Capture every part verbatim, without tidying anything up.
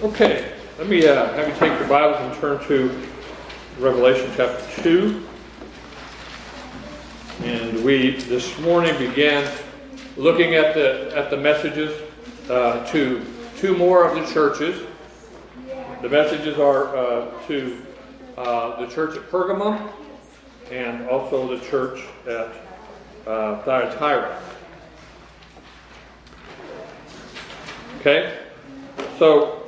Okay, let me uh, have you take your Bibles and turn to Revelation chapter two. And we this morning began looking at the at the messages uh, to two more of the churches. The messages are uh, to uh, the church at Pergamum and also the church at uh, Thyatira. Okay, so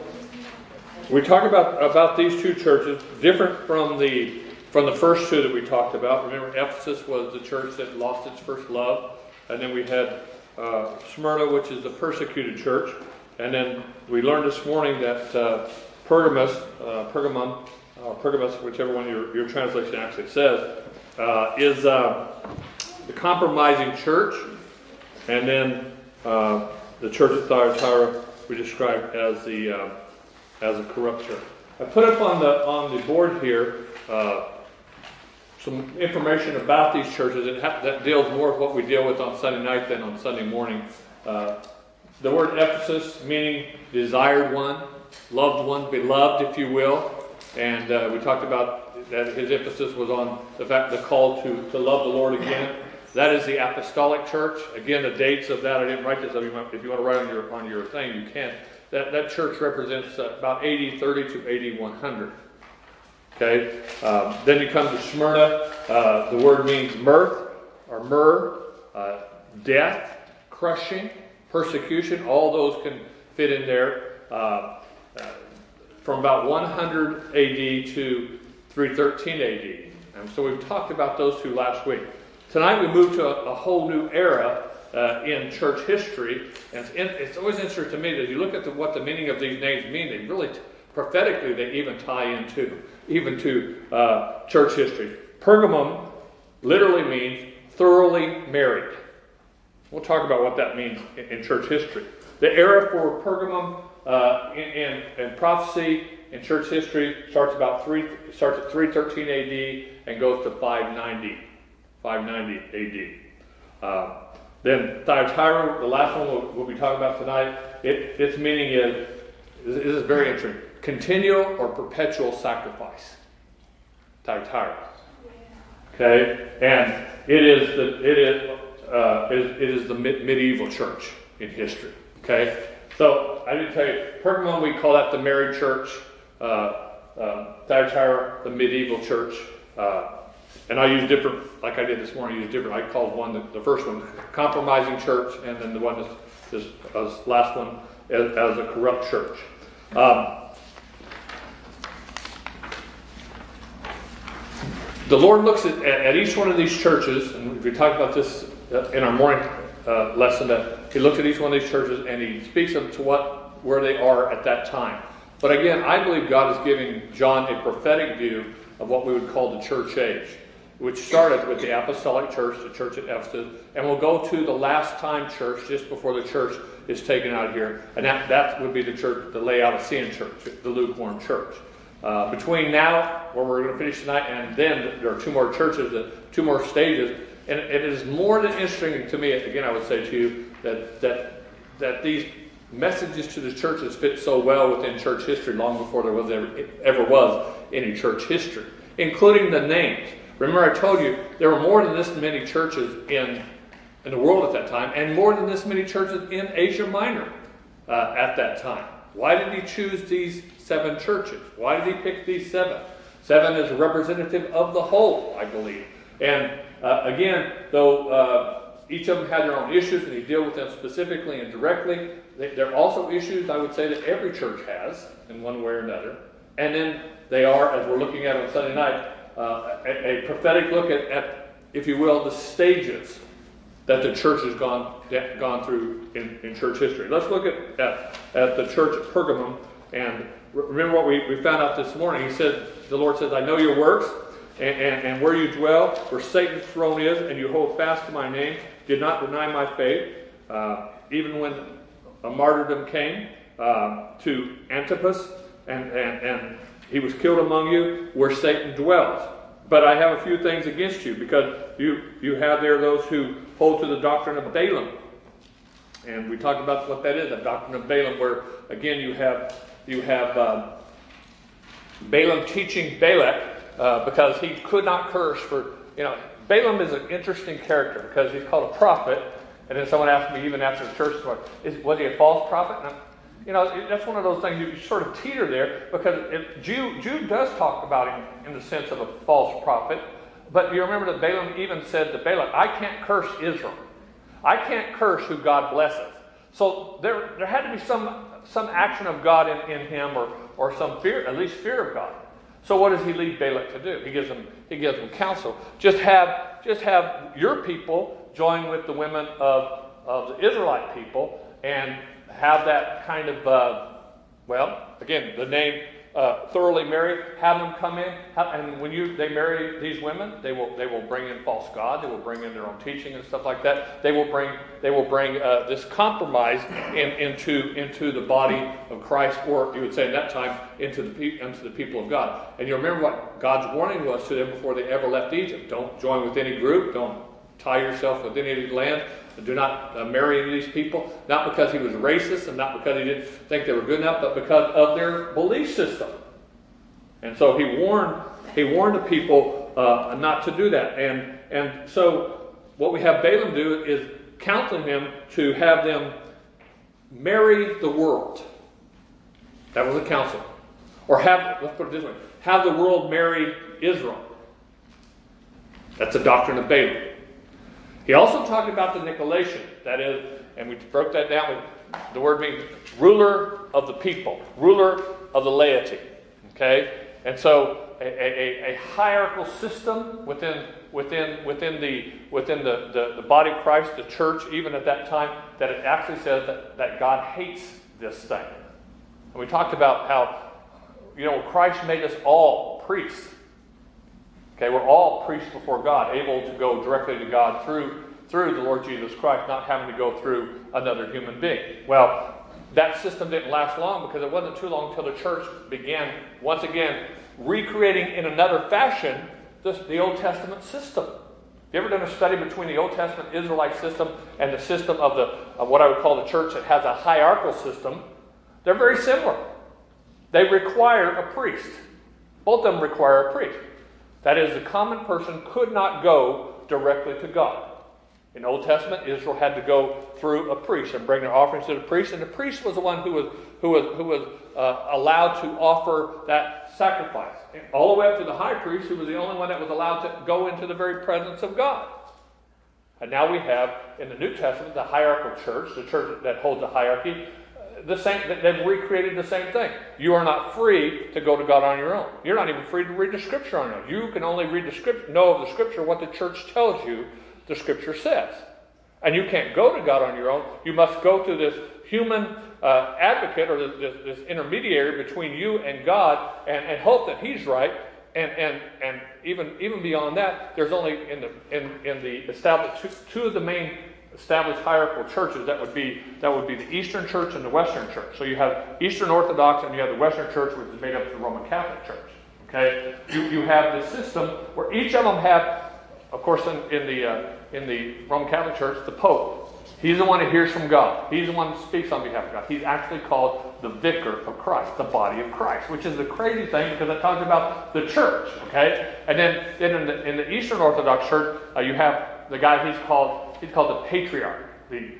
we talk about about these two churches, different from the from the first two that we talked about. Remember, Ephesus was the church that lost its first love, and then we had uh, Smyrna, which is the persecuted church, and then we learned this morning that uh, Pergamus, uh, Pergamum, uh, Pergamus, whichever one your your translation actually says, uh, is uh, the compromising church, and then uh, the church at Thyatira we described as the uh, as a corrupt church. I put up on the on the board here uh, some information about these churches that, ha- that deals more with what we deal with on Sunday night than on Sunday morning. Uh, the word Ephesus meaning desired one, loved one, beloved, if you will, and uh, we talked about that his emphasis was on the fact the call to to love the Lord again. That is the apostolic church. Again, the dates of that I didn't write this up. If you want to write on your on your thing, you can. That that church represents uh, about A D thirty to A D one hundred. Okay. Um, then you come to Smyrna. Uh, the word means mirth or myrrh, uh, death, crushing, persecution. All those can fit in there. Uh, uh, from about one hundred A D to three thirteen A D. And so we've talked about those two last week. Tonight we move to a, a whole new era uh, in church history, and it's, in, it's always interesting to me that you look at the, what the meaning of these names mean. They really, t- prophetically, they even tie into even to uh, church history. Pergamum literally means thoroughly married. We'll talk about what that means in, in church history. The era for Pergamum uh, in, in, in prophecy in church history starts about three starts at three thirteen A D and goes to five ninety. five ninety A D. Uh, then Thyatira, the last one we'll, we'll be talking about tonight, it, its meaning is, this is very interesting, continual or perpetual sacrifice. Thyatira. Okay? And it is the, it is, uh, it is, it is the mid- medieval church in history. Okay? So, I didn't tell you, Pergamum, we call that the married church. Uh, uh, Thyatira, the medieval church. Uh, And I use different, like I did this morning, I use different. I called one, the, the first one, compromising church, and then the one, this, this uh, last one, as, as a corrupt church. Um, the Lord looks at, at each one of these churches, and we talked about this in our morning uh, lesson, that He looks at each one of these churches and He speaks them to what, where they are at that time. But again, I believe God is giving John a prophetic view of what we would call the church age, which started with the apostolic church, the church at Ephesus, and we'll go to the last time church just before the church is taken out of here, and that, that would be the church, the Laodicean church, the lukewarm church. Uh, between now, where we're going to finish tonight, and then there are two more churches, two more stages, and it is more than interesting to me, again I would say to you, that that that these messages to the churches fit so well within church history long before there was ever, ever was any church history, including the names. Remember I told you there were more than this many churches in, in the world at that time, and more than this many churches in Asia Minor uh, at that time. Why did He choose these seven churches? Why did He pick these seven? Seven is representative of the whole, I believe. And uh, again, though uh, each of them had their own issues, and He dealt with them specifically and directly, they, there are also issues, I would say, that every church has in one way or another. And then they are, as we're looking at on Sunday night, Uh, a, a prophetic look at, at, if you will, the stages that the church has gone gone through in, in church history. Let's look at, at, at the church at Pergamum, and remember what we, we found out this morning. He said, the Lord says, I know your works, and, and, and where you dwell, where Satan's throne is, and you hold fast to my name, did not deny my faith, uh, even when a martyrdom came uh, to Antipas, and, and, and he was killed among you where Satan dwells. But I have a few things against you, because you, you have there those who hold to the doctrine of Balaam. And we talked about what that is, the doctrine of Balaam, where, again, you have you have uh, Balaam teaching Balak uh, because he could not curse for, you know, Balaam is an interesting character because he's called a prophet. And then someone asked me even after the church, is, was he a false prophet? And you know, that's one of those things you sort of teeter there because if Jude, Jude does talk about him in the sense of a false prophet. But you remember that Balaam even said to Balak, I can't curse Israel. I can't curse who God blesses. So there, there had to be some, some action of God in, in him or, or some fear, at least fear of God. So what does he lead Balak to do? He gives him, he gives him counsel. Just have, just have your people join with the women of, of the Israelite people and have that kind of, uh, well, again, the name uh, thoroughly married. Have them come in, have, and when you they marry these women, they will they will bring in false god. They will bring in their own teaching and stuff like that. They will bring they will bring uh, this compromise in, into into the body of Christ, or you would say in that time into the pe- into the people of God. And you remember what God's warning was to them before they ever left Egypt: don't join with any group. Don't tie yourself with any land. Do not uh, marry any of these people, not because he was racist and not because he didn't think they were good enough, but because of their belief system. And so he warned he warned the people uh, not to do that. And and so what we have Balaam do is counseling him to have them marry the world. That was a counsel. Or have, let's put it this way, have the world marry Israel. That's a doctrine of Balaam. He also talked about the Nicolaitan, that is, and we broke that down with the word means ruler of the people, ruler of the laity. Okay? And so a, a, a hierarchical system within within within the within the, the, the body of Christ, the church, even at that time, that it actually says that, that God hates this thing. And we talked about how, you know, Christ made us all priests. Okay, we're all priests before God, able to go directly to God through through the Lord Jesus Christ, not having to go through another human being. Well, that system didn't last long because it wasn't too long until the church began, once again, recreating in another fashion this, the Old Testament system. Have you ever done a study between the Old Testament Israelite system and the system of, the, of what I would call the church that has a hierarchical system? They're very similar. They require a priest. Both of them require a priest. That is, the common person could not go directly to God. In Old Testament, Israel had to go through a priest and bring their offerings to the priest, and the priest was the one who was who was who was uh, allowed to offer that sacrifice, and all the way up to the high priest, who was the only one that was allowed to go into the very presence of God. And now we have in the New Testament the hierarchical church, the church that holds a hierarchy. The same, they've recreated the same thing. You are not free to go to God on your own. You're not even free to read the Scripture on your own. You can only read the Scripture, know of the Scripture what the church tells you the Scripture says. And you can't go to God on your own. You must go to this human uh, advocate or this, this, this intermediary between you and God and, and hope that He's right. And and and even even beyond that, there's only in the in in the established two, two of the main established hierarchical churches that would be that would be the Eastern Church and the Western Church. So you have Eastern Orthodox and you have the Western Church, which is made up of the Roman Catholic Church. Okay, you you have this system where each of them have, of course, in, in the uh, in the Roman Catholic Church, the Pope. He's the one who hears from God. He's the one who speaks on behalf of God. He's actually called the Vicar of Christ, the body of Christ, which is the crazy thing because it talks about the church. Okay, and then, then in the in the Eastern Orthodox Church, uh, you have the guy he's called. He's called the Patriarch, the,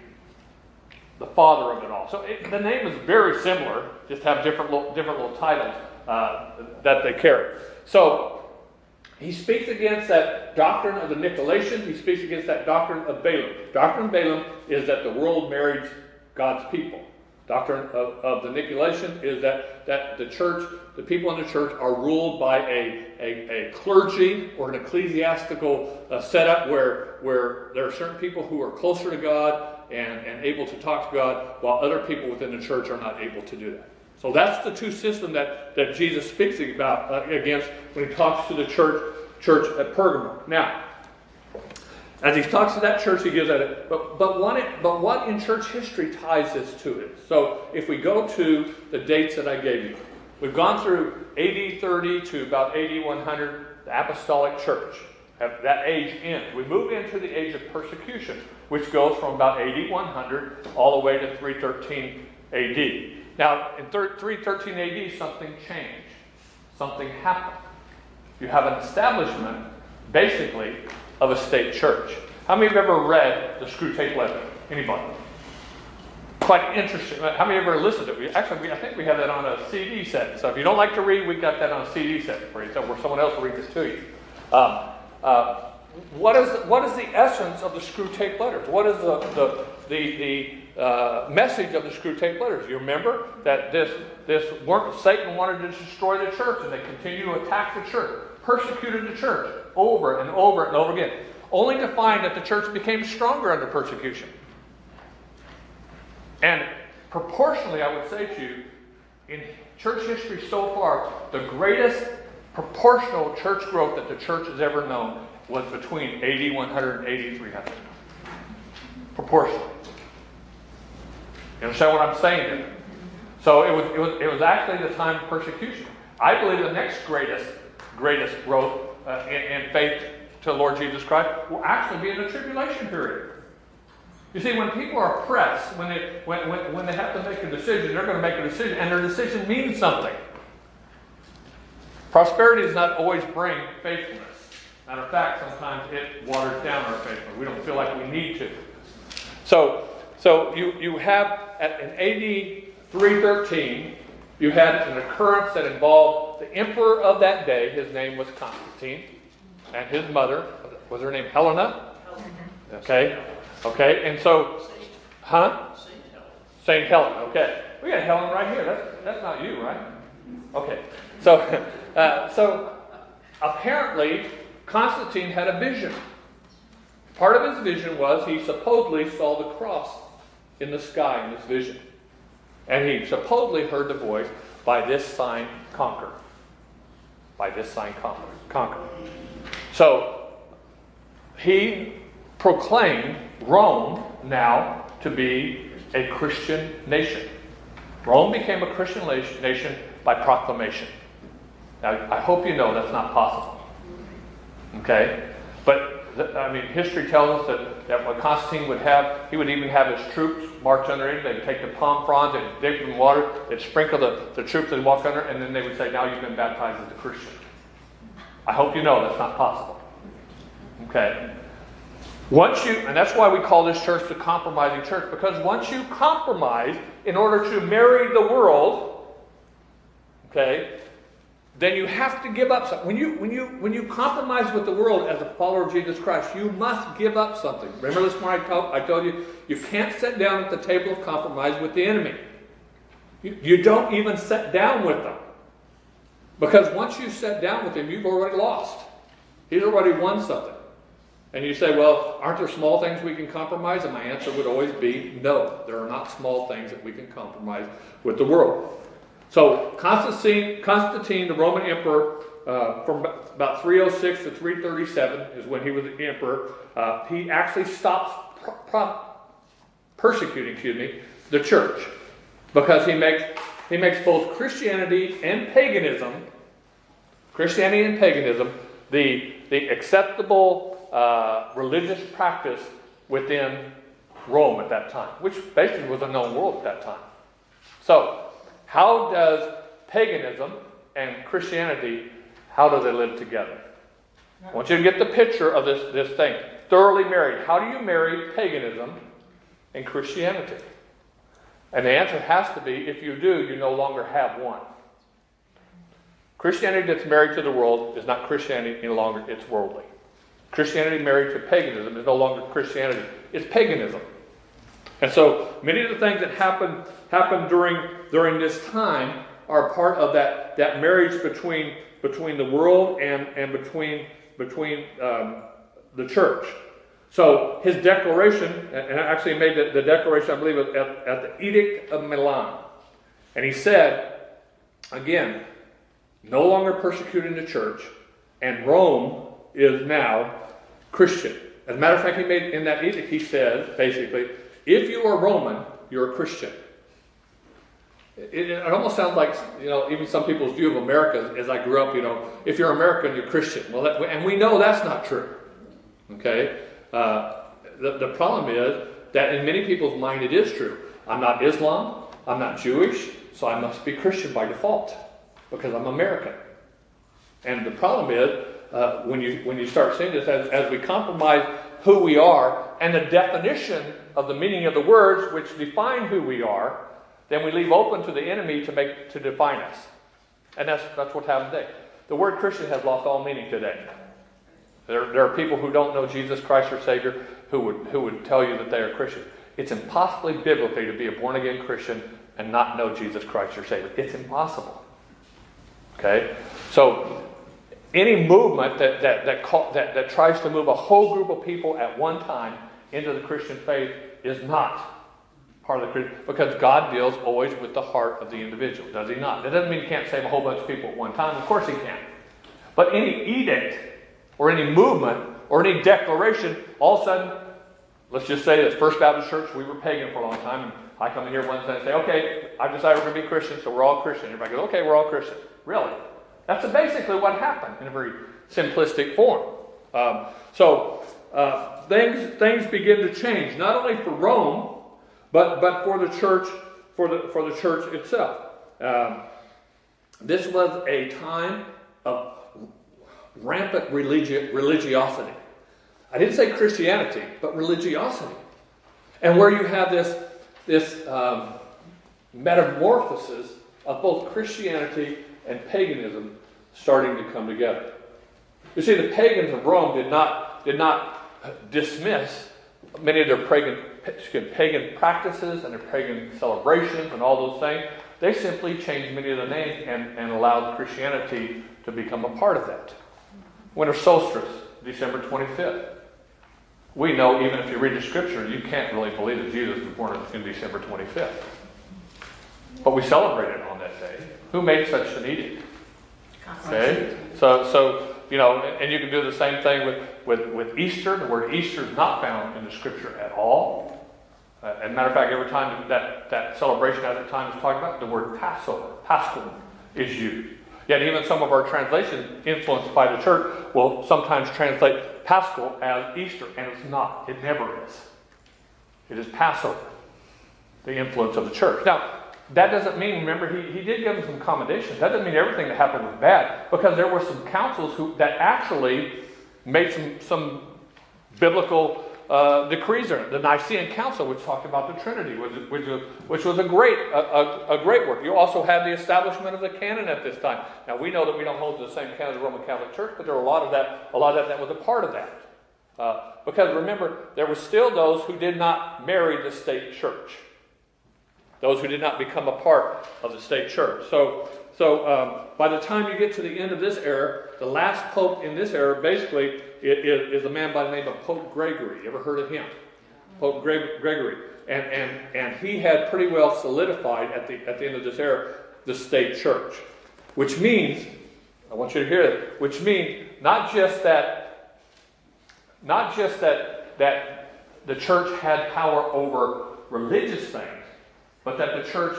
the father of it all. So it, the name is very similar, just have different little, different little titles uh, that they carry. So he speaks against that doctrine of the Nicolaitan. He speaks against that doctrine of Balaam. Doctrine of Balaam is that the world marries God's people. Doctrine of, of the Nicolaitan is that, that the church, the people in the church are ruled by a, a, a clergy or an ecclesiastical uh, setup where, where there are certain people who are closer to God and, and able to talk to God, while other people within the church are not able to do that. So that's the two systems that, that Jesus speaks about uh, against when he talks to the church church at Pergamum. Now, as he talks to that church, he gives that. A, but but what it, but what in church history ties this to it? So if we go to the dates that I gave you, we've gone through A D thirty to about A D one hundred, the Apostolic Church. At that age ends. We move into the age of persecution, which goes from about A D one hundred all the way to three thirteen A D. Now, in three thirteen A D, something changed. Something happened. You have an establishment, basically, of a state church. How many have ever read the Screwtape Letter? Anybody? Quite interesting. How many have ever listened to it? Actually, we, I think we have that on a C D set. So if you don't like to read, we got that on a C D set for you, so where someone else will read this to you. Um, uh, what is what is the essence of the Screwtape Letters? What is the the the, the uh, message of the Screwtape Letters? You remember that this this work, Satan wanted to destroy the church, and they continued to attack the church, persecuted the church over and over and over again, only to find that the church became stronger under persecution. And proportionally, I would say to you, in church history so far, the greatest proportional church growth that the church has ever known was between A D one hundred and A D three hundred. Proportionally. You understand what I'm saying there? So it was, it was, it was actually the time of persecution. I believe the next greatest, greatest growth uh, in, in faith to the Lord Jesus Christ will actually be in the tribulation period. You see, when people are pressed, when they, when, when, when they have to make a decision, they're going to make a decision, and their decision means something. Prosperity does not always bring faithfulness. Matter of fact, sometimes it waters down our faithfulness. We don't feel like we need to. So, so you, you have, at, in A D three thirteen, you had an occurrence that involved the emperor of that day. His name was Constantine, and his mother, was her name Helena? Okay. Okay, and so, huh? Saint Helen. Okay. We got Helen right here. That's, that's not you, right? Okay. So, uh, so apparently, Constantine had a vision. Part of his vision was he supposedly saw the cross in the sky in this vision. And he supposedly heard the voice, by this sign conquer. By this sign conquer. Conquer. So, he proclaimed Rome now to be a Christian nation. Rome became a Christian nation by proclamation. Now, I hope you know that's not possible. Okay? But, the, I mean, history tells us that, that what Constantine would have, he would even have his troops march underneath. They'd take the palm fronds, they'd dig them in water, they'd sprinkle the, the troops and walk under, and then they would say, now you've been baptized as a Christian. I hope you know that's not possible. Okay? Once you, and that's why we call this church the compromising church, because once you compromise in order to marry the world, okay, then you have to give up something. When you when you when you compromise with the world as a follower of Jesus Christ, you must give up something. Remember this morning I told, I told you, you can't sit down at the table of compromise with the enemy. You, you don't even sit down with them. Because once you sit down with him, you've already lost. He's already won something. And you say, well, aren't there small things we can compromise? And my answer would always be, no, there are not small things that we can compromise with the world. So Constantine, Constantine the Roman emperor, uh, from about three oh six to three thirty-seven is when he was the emperor. Uh, he actually stops pro- pro- persecuting, excuse me, the church, because he makes he makes both Christianity and paganism, Christianity and paganism, the the acceptable Uh, religious practice within Rome at that time, which basically was a known world at that time. So, how does paganism and Christianity, how do they live together? I want you to get the picture of this, this thing. Thoroughly married. How do you marry paganism and Christianity? And the answer has to be, if you do, you no longer have one. Christianity that's married to the world is not Christianity any longer, it's worldly. Christianity married to paganism is no longer Christianity. It's paganism. And so many of the things that happen happen during during this time are part of that, that marriage between between the world and, and between between um, the church. So his declaration, and I actually made the, the declaration, I believe, at, at the Edict of Milan. And he said, again, no longer persecuting the church, and Rome is now Christian. As a matter of fact, he made in that edict, he says, basically, if you are Roman, you're a Christian. It, it almost sounds like, you know, even some people's view of America, as I grew up, you know, if you're American, you're Christian. Well, that, and we know that's not true. Okay? Uh, the, the problem is that in many people's mind, it is true. I'm not Islam. I'm not Jewish. so I must be Christian by default because I'm American. And the problem is, uh, when you when you start seeing this, as, as we compromise who we are and the definition of the meaning of the words which define who we are, then we leave open to the enemy to make to define us. And that's that's what's happened today. The word Christian has lost all meaning today. There, there are people who don't know Jesus Christ or Savior who would who would tell you that they are Christian. It's impossibly biblically to be a born-again Christian and not know Jesus Christ your Savior. It's impossible. Okay? So any movement that that that, call, that that tries to move a whole group of people at one time into the Christian faith is not part of the Christian, because God deals always with the heart of the individual, does he not? That doesn't mean he can't save a whole bunch of people at one time. Of course he can. But any edict or any movement or any declaration, all of a sudden, let's just say this, First Baptist Church, we were pagan for a long time, and I come in here one day and say, okay, I've decided we're going to be Christians, so we're all Christian. Everybody goes, okay, we're all Christian. Really? That's basically what happened in a very simplistic form. Um, so uh, things things begin to change, not only for Rome, but but for the church, for the for the church itself. Um, this was a time of rampant religi- religiosity. I didn't say Christianity, but religiosity, and where you have this this um, metamorphosis of both Christianity and paganism starting to come together. You see, the pagans of Rome did not did not dismiss many of their pagan pagan practices and their pagan celebrations and all those things. They simply changed many of the names and, and allowed Christianity to become a part of that. Winter solstice, December twenty-fifth. We know, even if you read the scripture, you can't really believe that Jesus was born in December twenty-fifth. But we celebrate it on that day. Who made such an edict? Okay, so so you know, and you can do the same thing with, with, with Easter. The word Easter is not found in the scripture at all. Uh, as a matter of fact, every time that, that celebration at that time is talked about, the word Passover, Paschal, is used. Yet even some of our translations, influenced by the church, will sometimes translate Paschal as Easter, and it's not. It never is. It is Passover, the influence of the church. Now, that doesn't mean, remember, he, he did give them some commendations. That doesn't mean everything that happened was bad, because there were some councils who that actually made some, some biblical uh, decrees. The Nicene Council, which talked about the Trinity, which, which, which was a great a, a, a great work. You also had the establishment of the canon at this time. Now, we know that we don't hold to the same canon as the Roman Catholic Church, but there were a lot of that, a lot of that, that was a part of that. Uh, because remember, there were still those who did not marry the state church. Those who did not become a part of the state church. So, so um, by the time you get to the end of this era, the last pope in this era basically is, is a man by the name of Pope Gregory. You ever heard of him? Pope Greg, Gregory. And, and, and he had pretty well solidified at the, at the end of this era the state church. Which means, I want you to hear it, which means not just that, not just that, that the church had power over religious things, but that the church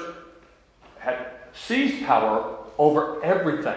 had seized power over everything.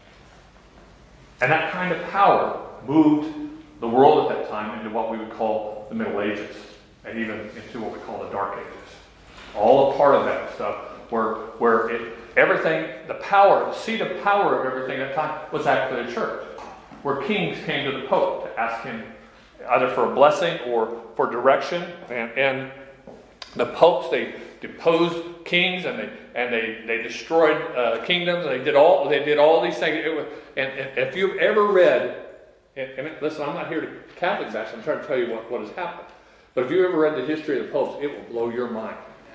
And that kind of power moved the world at that time into what we would call the Middle Ages, and even into what we call the Dark Ages. All a part of that stuff, where, where it, everything, the power, the seat of power of everything at that time was actually the church, where kings came to the Pope to ask him either for a blessing or for direction, and, and the popes, they deposed kings, and they and they they destroyed uh, kingdoms, and they did all they did all these things. It was, and, and if you've ever read, and, and listen, I'm not here to Catholic bash. I'm trying to tell you what, what has happened. But if you ever read the history of the popes, it will blow your mind.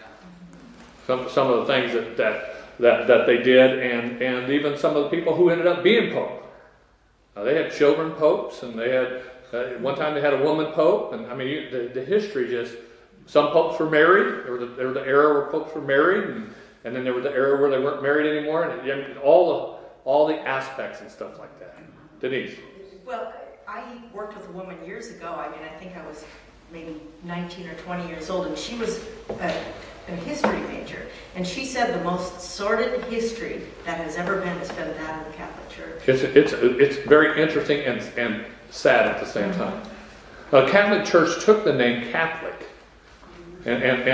Some some of the things that that that, that they did, and and even some of the people who ended up being pope. Now, they had children popes, and they had uh, one time they had a woman pope, and I mean you, the the history just. Some popes were married. There was, a, there was the era where popes were married, and, and then there was the era where they weren't married anymore, and, and all the all the aspects and stuff like that. Denise. Well, I worked with a woman years ago. I mean, I think I was maybe nineteen or twenty years old, and she was a, a history major, and she said the most sordid history that has ever been has been that of the Catholic Church. It's it's it's very interesting and and sad at the same time. The Catholic Church took the name Catholic. And, and, and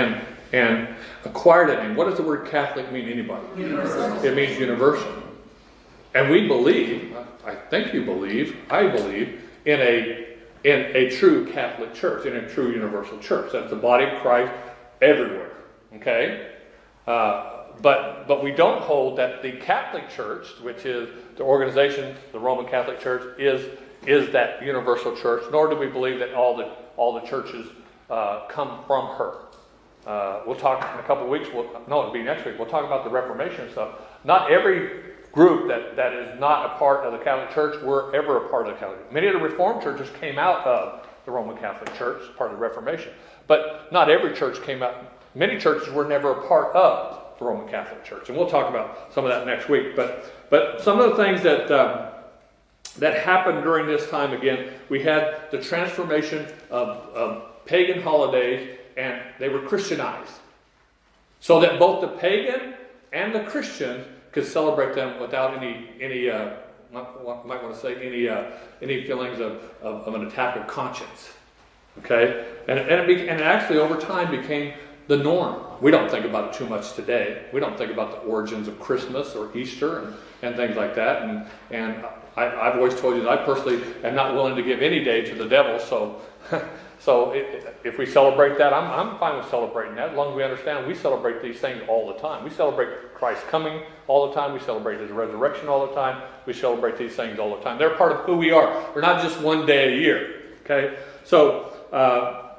and acquired that name. What does the word Catholic mean, anybody? Universal. It means universal. And we believe, I think you believe, I believe, in a in a true Catholic church, in a true universal church. That's the body of Christ everywhere. Okay? Uh, but but we don't hold that the Catholic Church, which is the organization, the Roman Catholic Church, is is that universal church, nor do we believe that all the all the churches uh, come from her. Uh, we'll talk in a couple of weeks. We'll, no, it'll be next week. We'll talk about the Reformation stuff. Not every group that, that is not a part of the Catholic Church were ever a part of the Catholic. Many of the Reformed churches came out of the Roman Catholic Church, part of the Reformation. But not every church came out. Many churches were never a part of the Roman Catholic Church. And we'll talk about some of that next week. But but some of the things that um, that happened during this time, again, we had the transformation of, of pagan holidays, and they were Christianized. So that both the pagan and the Christians could celebrate them without any, any uh, might, might want to say, any uh, any feelings of, of, of an attack of conscience. Okay? And, and, it be, and it actually, over time, became the norm. We don't think about it too much today. We don't think about the origins of Christmas or Easter and, and things like that. And, and I, I've always told you that I personally am not willing to give any day to the devil, so... So it, if we celebrate that, I'm, I'm fine with celebrating that, as long as we understand we celebrate these things all the time. We celebrate Christ's coming all the time. We celebrate His resurrection all the time. We celebrate these things all the time. They're part of who we are. They're not just one day a year. Okay? So uh,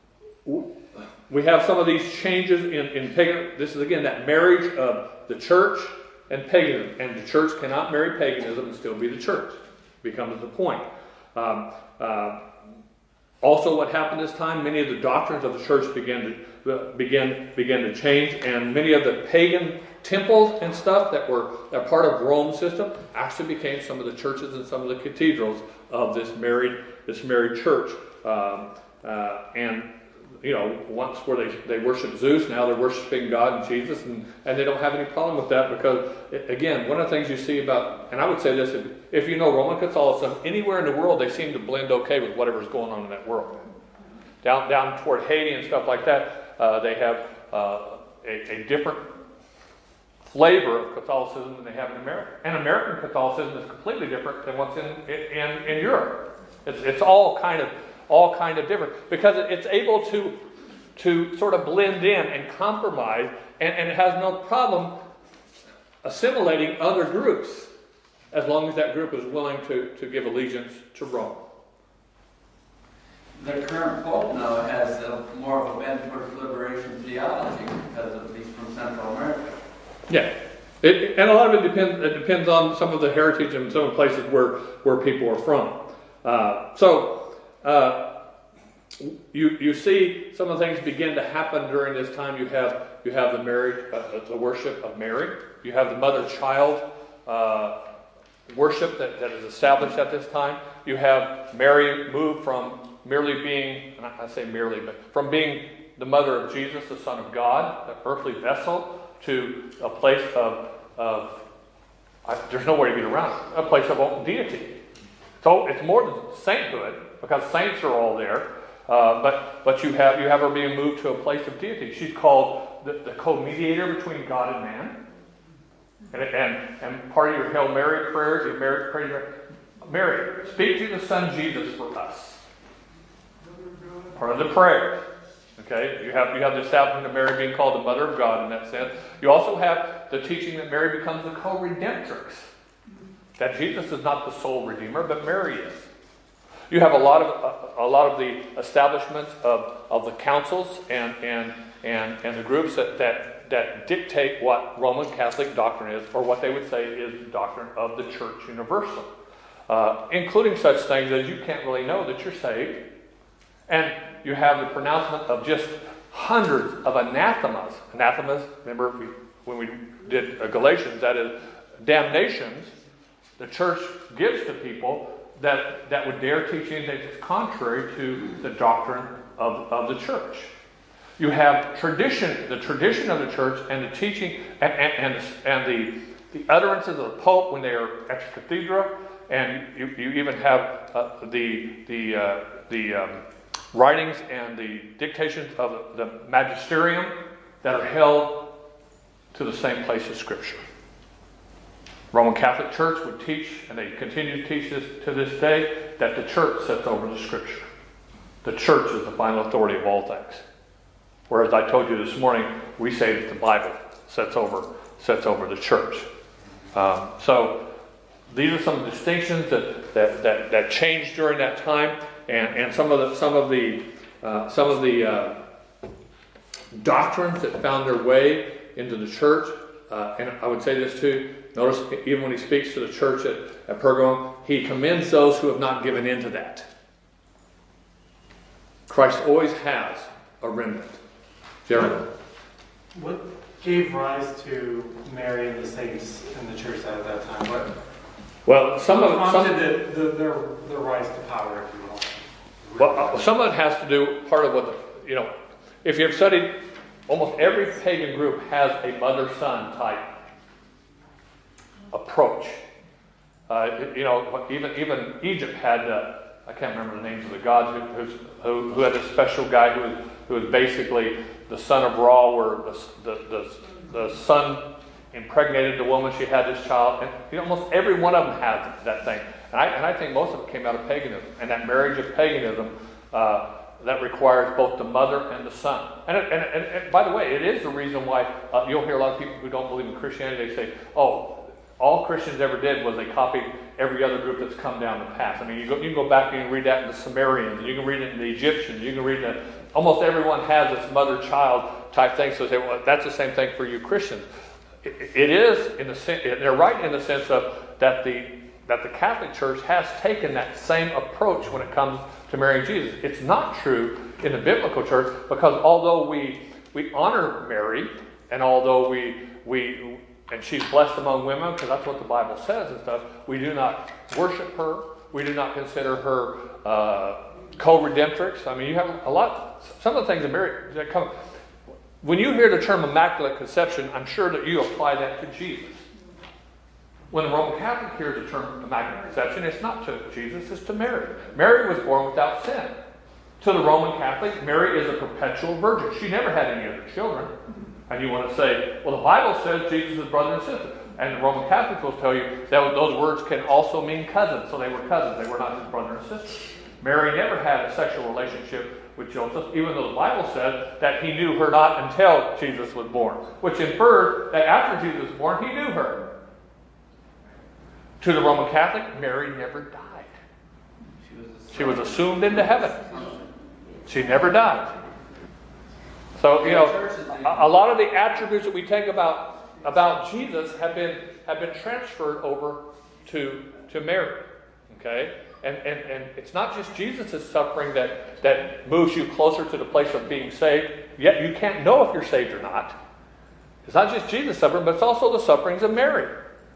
we have some of these changes in, in pagan. This is, again, that marriage of the church and paganism. And the church cannot marry paganism and still be the church. Becomes the point. Um, uh, Also, what happened this time, many of the doctrines of the church began to uh, began began to change, and many of the pagan temples and stuff that were a part of Rome's system actually became some of the churches and some of the cathedrals of this married this married church. Um, uh, and you know, once where they they worship Zeus, now they're worshiping God and Jesus, and, and they don't have any problem with that because, again, one of the things you see about, and I would say this, if, if you know Roman Catholicism, anywhere in the world they seem to blend okay with whatever's going on in that world. Down down toward Haiti and stuff like that, uh, they have uh, a, a different flavor of Catholicism than they have in America. And American Catholicism is completely different than what's in in, in Europe. It's it's all kind of all kind of different because it's able to to sort of blend in and compromise, and, and it has no problem assimilating other groups as long as that group is willing to, to give allegiance to Rome. The current Pope now has a, more of a bent towards liberation theology because of he's from Central America. Yeah. It, and a lot of it depends it depends on some of the heritage and some of the places where, where people are from. Uh, so uh, you you see some of the things begin to happen during this time. You have you have the marriage, uh, the worship of Mary. You have the mother-child uh, worship that, that is established at this time. You have Mary move from merely being, and I say merely, but from being the mother of Jesus, the Son of God, the earthly vessel, to a place of, of I, there's no way to get around it, a place of deity. So it's more than sainthood, because saints are all there, uh, but but you have you have her being moved to a place of deity. She's called the, the co-mediator between God and man. And, and, and part of your Hail Mary prayers, your Mary prayer, Mary, speak to the Son Jesus for us. Part of the prayer. Okay, you have you have the establishment of Mary being called the Mother of God in that sense. You also have the teaching that Mary becomes the co-redemptrix. That Jesus is not the sole redeemer, but Mary is. You have a lot of a, a lot of the establishments of, of the councils and and and and the groups that, that that dictate what Roman Catholic doctrine is, or what they would say is the doctrine of the Church Universal, uh, including such things as you can't really know that you're saved, and you have the pronouncement of just hundreds of anathemas. Anathemas, remember we, when we did Galatians, that is damnations the church gives to people that, that would dare teach anything that's contrary to the doctrine of, of the church. You have tradition, the tradition of the church, and the teaching, and, and, and, the, and the, the utterances of the Pope when they are ex cathedra, and you, you even have uh, the the uh, the um, writings and the dictations of the magisterium that are held to the same place as Scripture. Roman Catholic Church would teach, and they continue to teach this to this day, that the church sets over the Scripture. The church is the final authority of all things. Whereas I told you this morning, we say that the Bible sets over sets over the church. Um, so these are some distinctions that that, that that changed during that time, and, and some of the some of the uh, some of the uh, doctrines that found their way into the church. Uh, and I would say this too. Notice even when he speaks to the church at, at Pergamum, he commends those who have not given in to that. Christ always has a remnant. Jeremy. What gave rise to Mary and the saints in the church at that time? What Well, some of it, some, prompted the, the, their, their rise to power, if you will? well, uh, some of it has to do part of what the, you know, if you've studied, almost every pagan group has a mother-son type approach. Uh, you know, even even Egypt had, uh, I can't remember the names of the gods, who, who, who had a special guy who was, who was basically the son of Ra, where the, the, the, the son impregnated the woman, she had this child. And you know, almost every one of them had that thing. And I, and I think most of it came out of paganism. And that marriage of paganism, uh, that requires both the mother and the son. And, and, and, and by the way, it is the reason why uh, you'll hear a lot of people who don't believe in Christianity, they say, oh, all Christians ever did was they copied every other group that's come down the path. I mean, you, go, you can go back and you can read that in the Sumerians, and you can read it in the Egyptians, you can read it. Almost everyone has this mother-child type thing, so they say, well, that's the same thing for you Christians. It, it is, in the sense, they're right in the sense of that the that the Catholic Church has taken that same approach when it comes to marrying Jesus. It's not true in the biblical church, because although we we honor Mary, and although we we and she's blessed among women, because that's what the Bible says and stuff, we do not worship her. We do not consider her uh, co-redemptrix. I mean, you have a lot, some of the things that Mary that come. When you hear the term Immaculate Conception, I'm sure that you apply that to Jesus. When the Roman Catholic hears the term Immaculate Conception, it's not to Jesus, it's to Mary. Mary was born without sin. To the Roman Catholic, Mary is a perpetual virgin. She never had any other children. And you want to say, well, the Bible says Jesus is brother and sister. And the Roman Catholics will tell you that those words can also mean cousins. So they were cousins. They were not his brother and sister. Mary never had a sexual relationship with Joseph, even though the Bible said that he knew her not until Jesus was born, which infers that after Jesus was born, he knew her. To the Roman Catholic, Mary never died. She was assumed into heaven. She never died. So, you know, a, a lot of the attributes that we take about about Jesus have been have been transferred over to to Mary. Okay? And and, and it's not just Jesus' suffering that, that moves you closer to the place of being saved. Yet you can't know if you're saved or not. It's not just Jesus' suffering, but it's also the sufferings of Mary.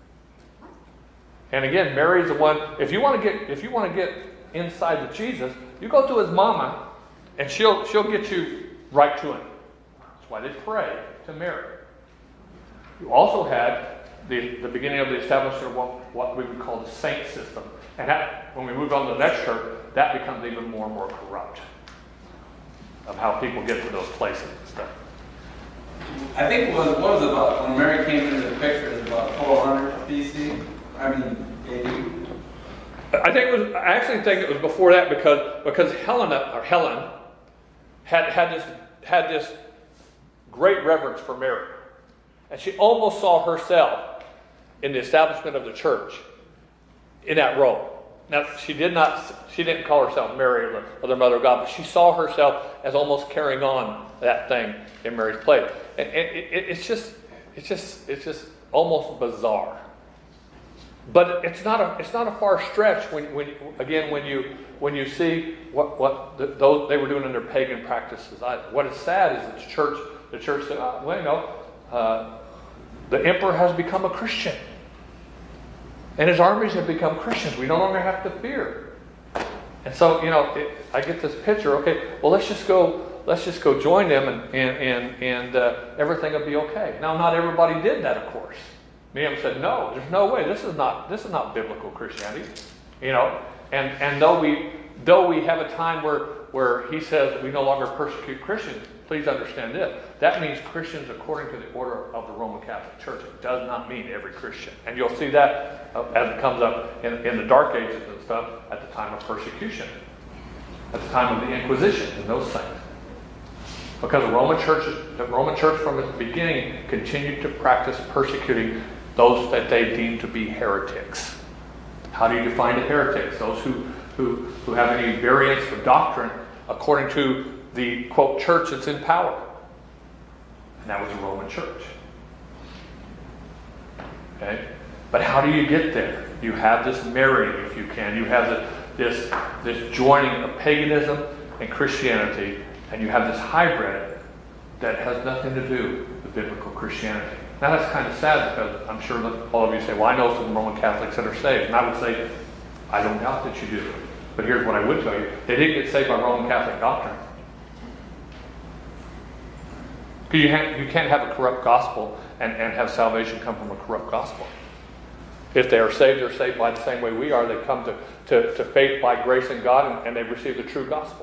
And again, Mary's the one, if you want to get if you want to get inside the Jesus, you go to his mama, and she'll she'll get you right to him. That's why they pray to Mary. You also had the, the beginning of the establishment of what, what we would call the saint system. And that, when we move on to the next church, that becomes even more and more corrupt of how people get to those places and stuff. I think what was, what was it about when Mary came into the picture? It was about four hundred B C. I mean, A D. I think it was. I actually think it was before that because because Helena or Helen had had this had this great reverence for Mary, and she almost saw herself in the establishment of the church in that role. Now she did not. She didn't call herself Mary or the, or the Mother of God, but she saw herself as almost carrying on that thing in Mary's place. And, and it, it, it's just, it's just, it's just almost bizarre. But it's not a it's not a far stretch when, when again when you when you see what what the, those they were doing in their pagan practices. I, what is sad is that the church the church said, oh, well, you know, uh, the emperor has become a Christian, and his armies have become Christians. We no longer have to fear. And so, you know, it, I get this picture. Okay, well, let's just go let's just go join them, and and and, and uh, everything will be okay. Now, not everybody did that, of course. Many of them said, no, there's no way. This is not this is not biblical Christianity. You know, and, and though we though we have a time where, where he says we no longer persecute Christians, please understand this. That means Christians according to the order of the Roman Catholic Church. It does not mean every Christian. And you'll see that uh, as it comes up in, in the Dark Ages and stuff at the time of persecution, at the time of the Inquisition and those things. Because the Roman Church, the Roman Church from its beginning continued to practice persecuting those that they deemed to be heretics. How do you define a heretic? Those who, who, who have any variance of doctrine according to the, quote, church that's in power. And that was the Roman Church. Okay? But how do you get there? You have this marrying, if you can. You have the, this, this joining of paganism and Christianity, and you have this hybrid that has nothing to do with biblical Christianity. Now that's kind of sad, because I'm sure that all of you say, well, I know some Roman Catholics that are saved. And I would say, I don't doubt that you do. But here's what I would tell you. They didn't get saved by Roman Catholic doctrine. Because you, you can't have a corrupt gospel and, and have salvation come from a corrupt gospel. If they are saved, they're saved by the same way we are. They come to, to, to faith by grace in God, and, and they've received the true gospel.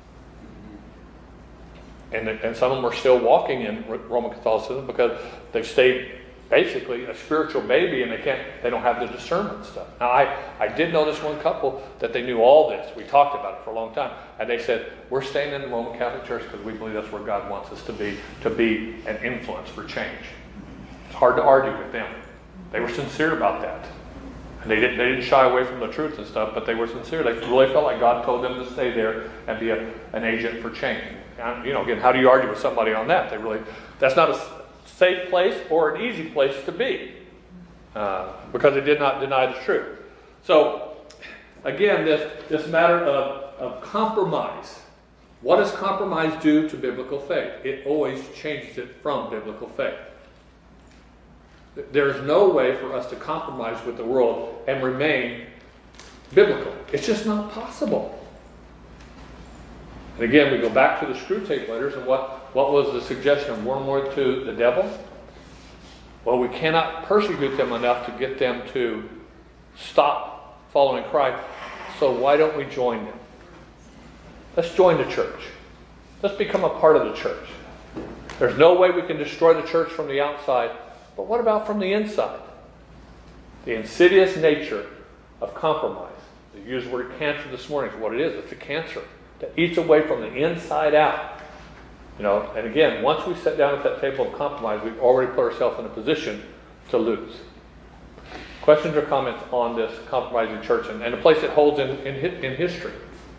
And, and some of them are still walking in Roman Catholicism because they've stayed basically a spiritual baby, and they can't, they don't have the discernment stuff. Now, I, I did know this one couple that they knew all this. We talked about it for a long time. And they said, we're staying in the Roman Catholic Church because we believe that's where God wants us to be, to be an influence for change. It's hard to argue with them. They were sincere about that. And they didn't, they didn't shy away from the truth and stuff, but they were sincere. They really felt like God told them to stay there and be a, an agent for change. And, you know, again, how do you argue with somebody on that? They really, that's not a safe place or an easy place to be, uh, because they did not deny the truth. So, again, this, this matter of, of compromise. What does compromise do to biblical faith? It always changes it from biblical faith. There's no way for us to compromise with the world and remain biblical. It's just not possible. And again, we go back to the Screwtape Letters, and what, what was the suggestion of Wormwood to the devil? Well, we cannot persecute them enough to get them to stop following Christ, so why don't we join them? Let's join the church. Let's become a part of the church. There's no way we can destroy the church from the outside, but what about from the inside? The insidious nature of compromise. They used the word cancer this morning. It's what it is. It's a cancer that eats away from the inside out. You know, and again, once we sit down at that table of compromise, we've already put ourselves in a position to lose. Questions or comments on this compromising church and, and the place it holds in, in, in history?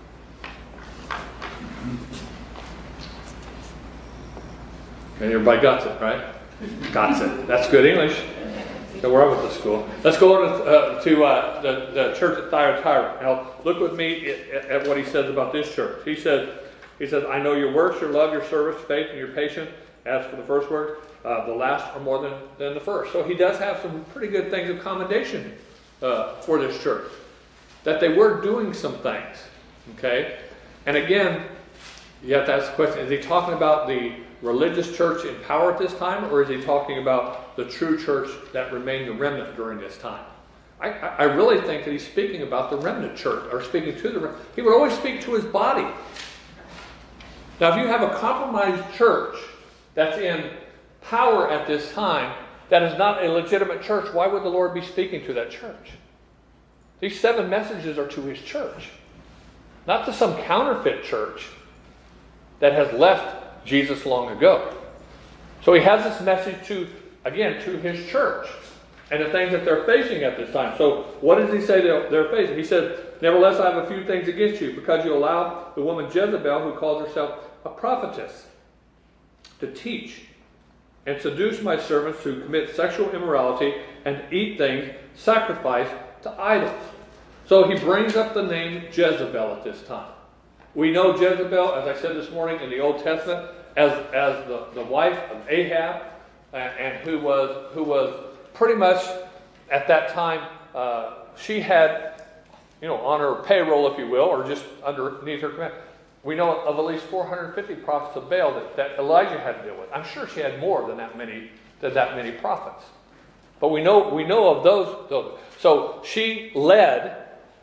And everybody got it, right? Got it. That's good English. So we're up at the school. Let's go on to, uh, to uh, the, the church at Thyatira. Now, look with me at, at what he says about this church. He says, he says, I know your works, your love, your service, faith, and your patience. As for the first word, uh, the last are more than, than the first. So he does have some pretty good things of commendation uh, for this church. That they were doing some things. Okay? And again, you have to ask the question, is he talking about the religious church in power at this time, or is he talking about the true church that remained the remnant during this time? I, I really think that he's speaking about the remnant church, or speaking to the remnant. He would always speak to his body. Now, if you have a compromised church that's in power at this time, that is not a legitimate church, why would the Lord be speaking to that church? These seven messages are to his church, not to some counterfeit church that has left Jesus long ago. So he has this message to, again, to his church and the things that they're facing at this time. So what does he say they're, they're facing? He says, nevertheless, I have a few things against you, because you allow the woman Jezebel, who calls herself a prophetess, to teach and seduce my servants to commit sexual immorality and eat things sacrificed to idols. So he brings up the name Jezebel at this time. We know Jezebel, as I said this morning, in the Old Testament, as, as the, the wife of Ahab, and, and who was who was pretty much, at that time, uh, she had, you know, on her payroll, if you will, or just underneath her command. We know of at least four hundred fifty prophets of Baal that, that Elijah had to deal with. I'm sure she had more than that many than that many prophets. But we know we know of those, those. So she led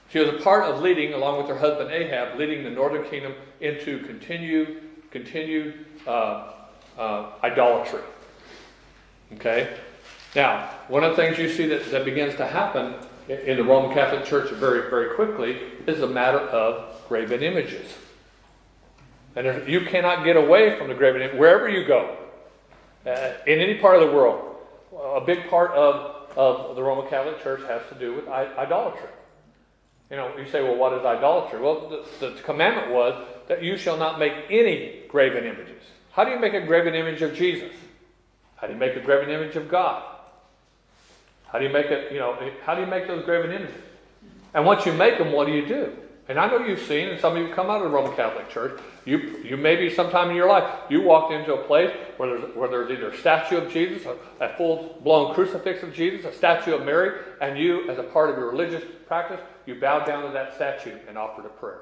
She was a part of leading, along with her husband Ahab, leading the northern kingdom into continued, continued uh, uh, idolatry. Okay? Now, one of the things you see that, that begins to happen in, in the Roman Catholic Church very, very quickly is a matter of graven images. And if you cannot get away from the graven image wherever you go, uh, in any part of the world. A big part of, of the Roman Catholic Church has to do with I- idolatry. You know, you say, well, what is idolatry? Well, the, the commandment was that you shall not make any graven images. How do you make a graven image of Jesus? How do you make a graven image of God? How do you make it, you know, how do you make those graven images? And once you make them, what do you do? And I know you've seen, and some of you come out of the Roman Catholic Church, you you maybe sometime in your life, you walked into a place where there's, where there's either a statue of Jesus, a, a full-blown crucifix of Jesus, a statue of Mary, and you, as a part of your religious practice, you bowed down to that statue and offered a prayer.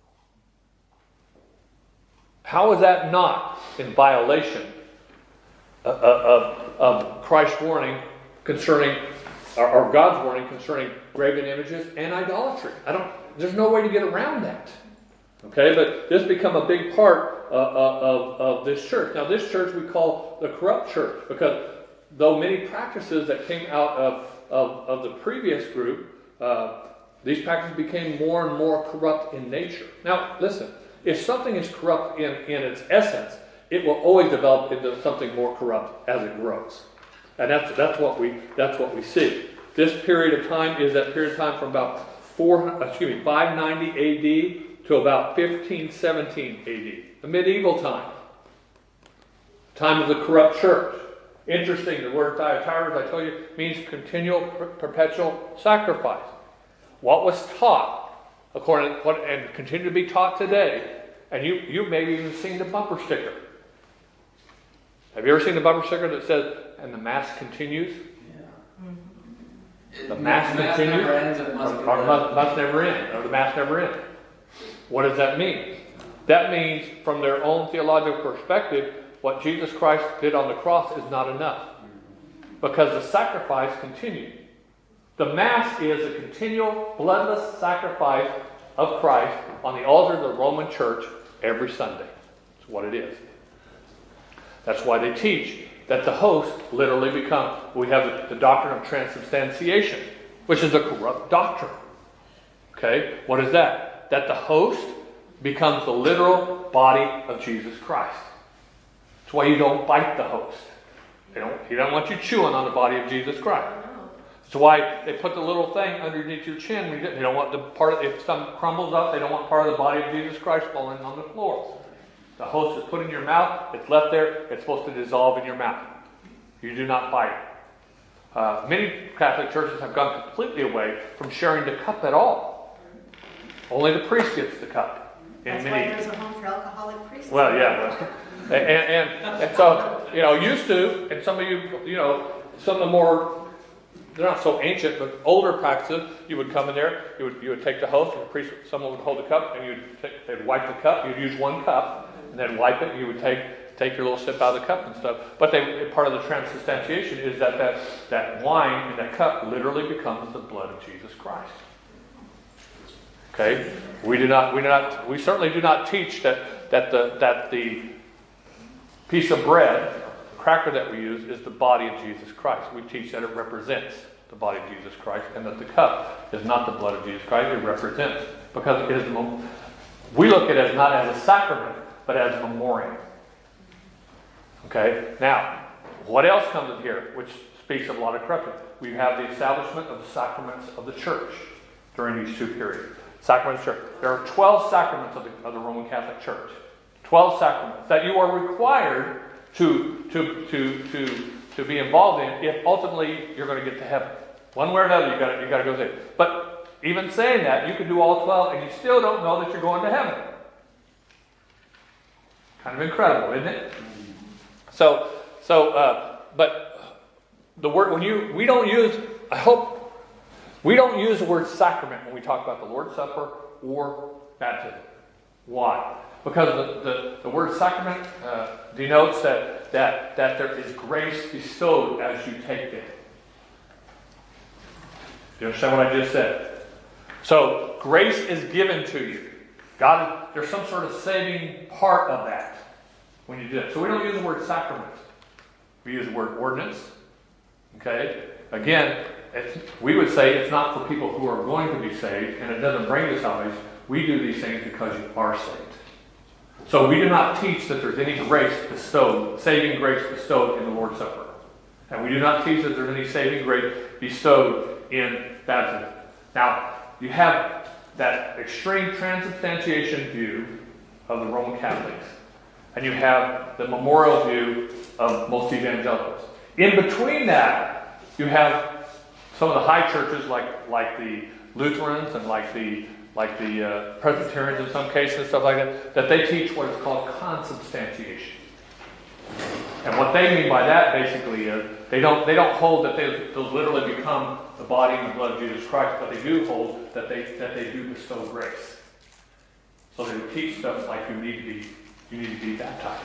How is that not in violation of, of, of Christ's warning concerning, or, or God's warning concerning graven images and idolatry? I don't. There's no way to get around that. Okay, but this become a big part uh, of, of this church. Now, this church we call the corrupt church because though many practices that came out of, of, of the previous group, uh, these practices became more and more corrupt in nature. Now, listen, if something is corrupt in, in its essence, it will always develop into something more corrupt as it grows. And that's that's what we that's what we see. This period of time is that period of time from about four, excuse me, five ninety A D to about fifteen seventeen A D, the medieval time, time of the corrupt church. Interesting, the word Thyatira, as I told you, means continual, perpetual sacrifice. What was taught, according to what, and continue to be taught today, and you you maybe even seen the bumper sticker. Have you ever seen the bumper sticker that says, "And the Mass continues"? The Mass continues, never ends, it must or, be or read. must, must never end, or the Mass never ends. What does that mean? That means, from their own theological perspective, what Jesus Christ did on the cross is not enough. Because the sacrifice continued. The Mass is a continual, bloodless sacrifice of Christ on the altar of the Roman Church every Sunday. That's what it is. That's why they teach that the host literally becomes, we have the, the doctrine of transubstantiation, which is a corrupt doctrine. Okay? What is that? That the host becomes the literal body of Jesus Christ. That's why you don't bite the host. They don't, he doesn't want you chewing on the body of Jesus Christ. That's why they put the little thing underneath your chin. They don't want the part of, if something crumbles up, they don't want part of the body of Jesus Christ falling on the floor. The host is put in your mouth, it's left there, it's supposed to dissolve in your mouth. You do not bite. Uh, many Catholic churches have gone completely away from sharing the cup at all. Only the priest gets the cup. In That's many, why there's a home for alcoholic priests. well, yeah. and, and, and so, you know, used to, and some of you, you know, some of the more, they're not so ancient, but older practices, you would come in there, you would you would take the host, and the priest, someone would hold the cup, and you'd take, they'd wipe the cup, you'd use one cup, and then wipe it, and you would take take your little sip out of the cup and stuff. But they, part of the transubstantiation is that, that that wine in that cup literally becomes the blood of Jesus Christ. Okay? We do not we do not we certainly do not teach that that the that the piece of bread, the cracker that we use, is the body of Jesus Christ. We teach that it represents the body of Jesus Christ, and that the cup is not the blood of Jesus Christ, it represents, because it is the, we look at it as not as a sacrament, but as a memorial. Okay? Now, what else comes in here, which speaks of a lot of corruption? We have the establishment of the sacraments of the church during these two periods. Sacraments of the church. There are twelve sacraments of the, of the Roman Catholic Church. twelve sacraments that you are required to, to, to, to, to be involved in if ultimately you're going to get to heaven. One way or another, you got you got to go there. But even saying that, you can do all twelve and you still don't know that you're going to heaven. Kind of incredible, isn't it? So, so, uh, but the word, when you, we don't use, I hope, we don't use the word sacrament when we talk about the Lord's Supper or baptism. Why? Because the, the, the word sacrament uh, denotes that, that, that there is grace bestowed as you take it. Do you understand what I just said? So, grace is given to you. God, there's some sort of saving part of that when you do it. So we don't use the word sacrament. We use the word ordinance. Okay? Again, it's, we would say it's not for people who are going to be saved, and it doesn't bring to salvation. We do these things because you are saved. So we do not teach that there's any grace bestowed, saving grace bestowed in the Lord's Supper. And we do not teach that there's any saving grace bestowed in baptism. Now, you have that extreme transubstantiation view of the Roman Catholics, and you have the memorial view of most evangelicals. In between that, you have some of the high churches like, like the Lutherans and like the like the uh, Presbyterians in some cases, stuff like that, that they teach what is called consubstantiation. And what they mean by that basically is they don't they don't hold that they, they'll literally become the body and the blood of Jesus Christ, but they do hold that they that they do bestow grace. So they would teach stuff like you need to be you need to be baptized.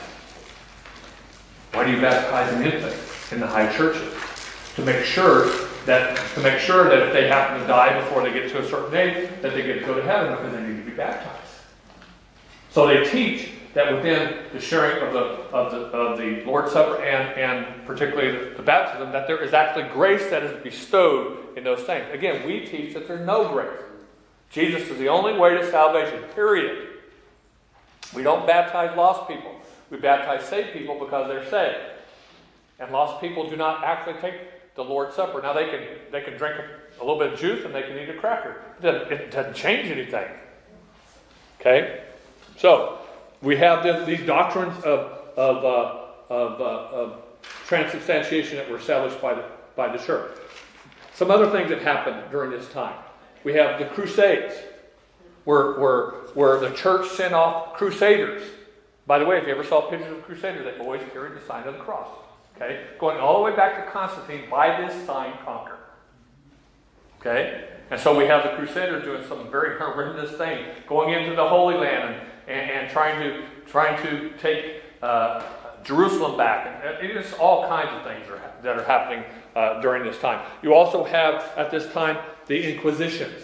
Why do you baptize an infant in the high churches? To make sure that to make sure that if they happen to die before they get to a certain age, that they get to go to heaven because they need to be baptized. So they teach that within the sharing of the of the of the Lord's Supper and and particularly the, the baptism, that there is actually grace that is bestowed in those things. Again, we teach that there's no grace. Jesus is the only way to salvation. Period. We don't baptize lost people. We baptize saved people because they're saved. And lost people do not actually take the Lord's Supper. Now they can they can drink a, a little bit of juice and they can eat a cracker. It doesn't, it doesn't change anything. Okay? So, we have this, these doctrines of of, uh, of, uh, of transubstantiation that were established by the, by the church. Some other things that happened during this time. We have the Crusades, where, where, where the church sent off crusaders. By the way, if you ever saw pictures of crusaders, they always carried the sign of the cross. Okay? Going all the way back to Constantine, by this sign conquer. Okay? And so we have the crusaders doing some very horrendous thing, going into the Holy Land and, and, and trying to trying to take uh, Jerusalem back. And it is all kinds of things are, that are happening uh, during this time. You also have, at this time, the Inquisitions.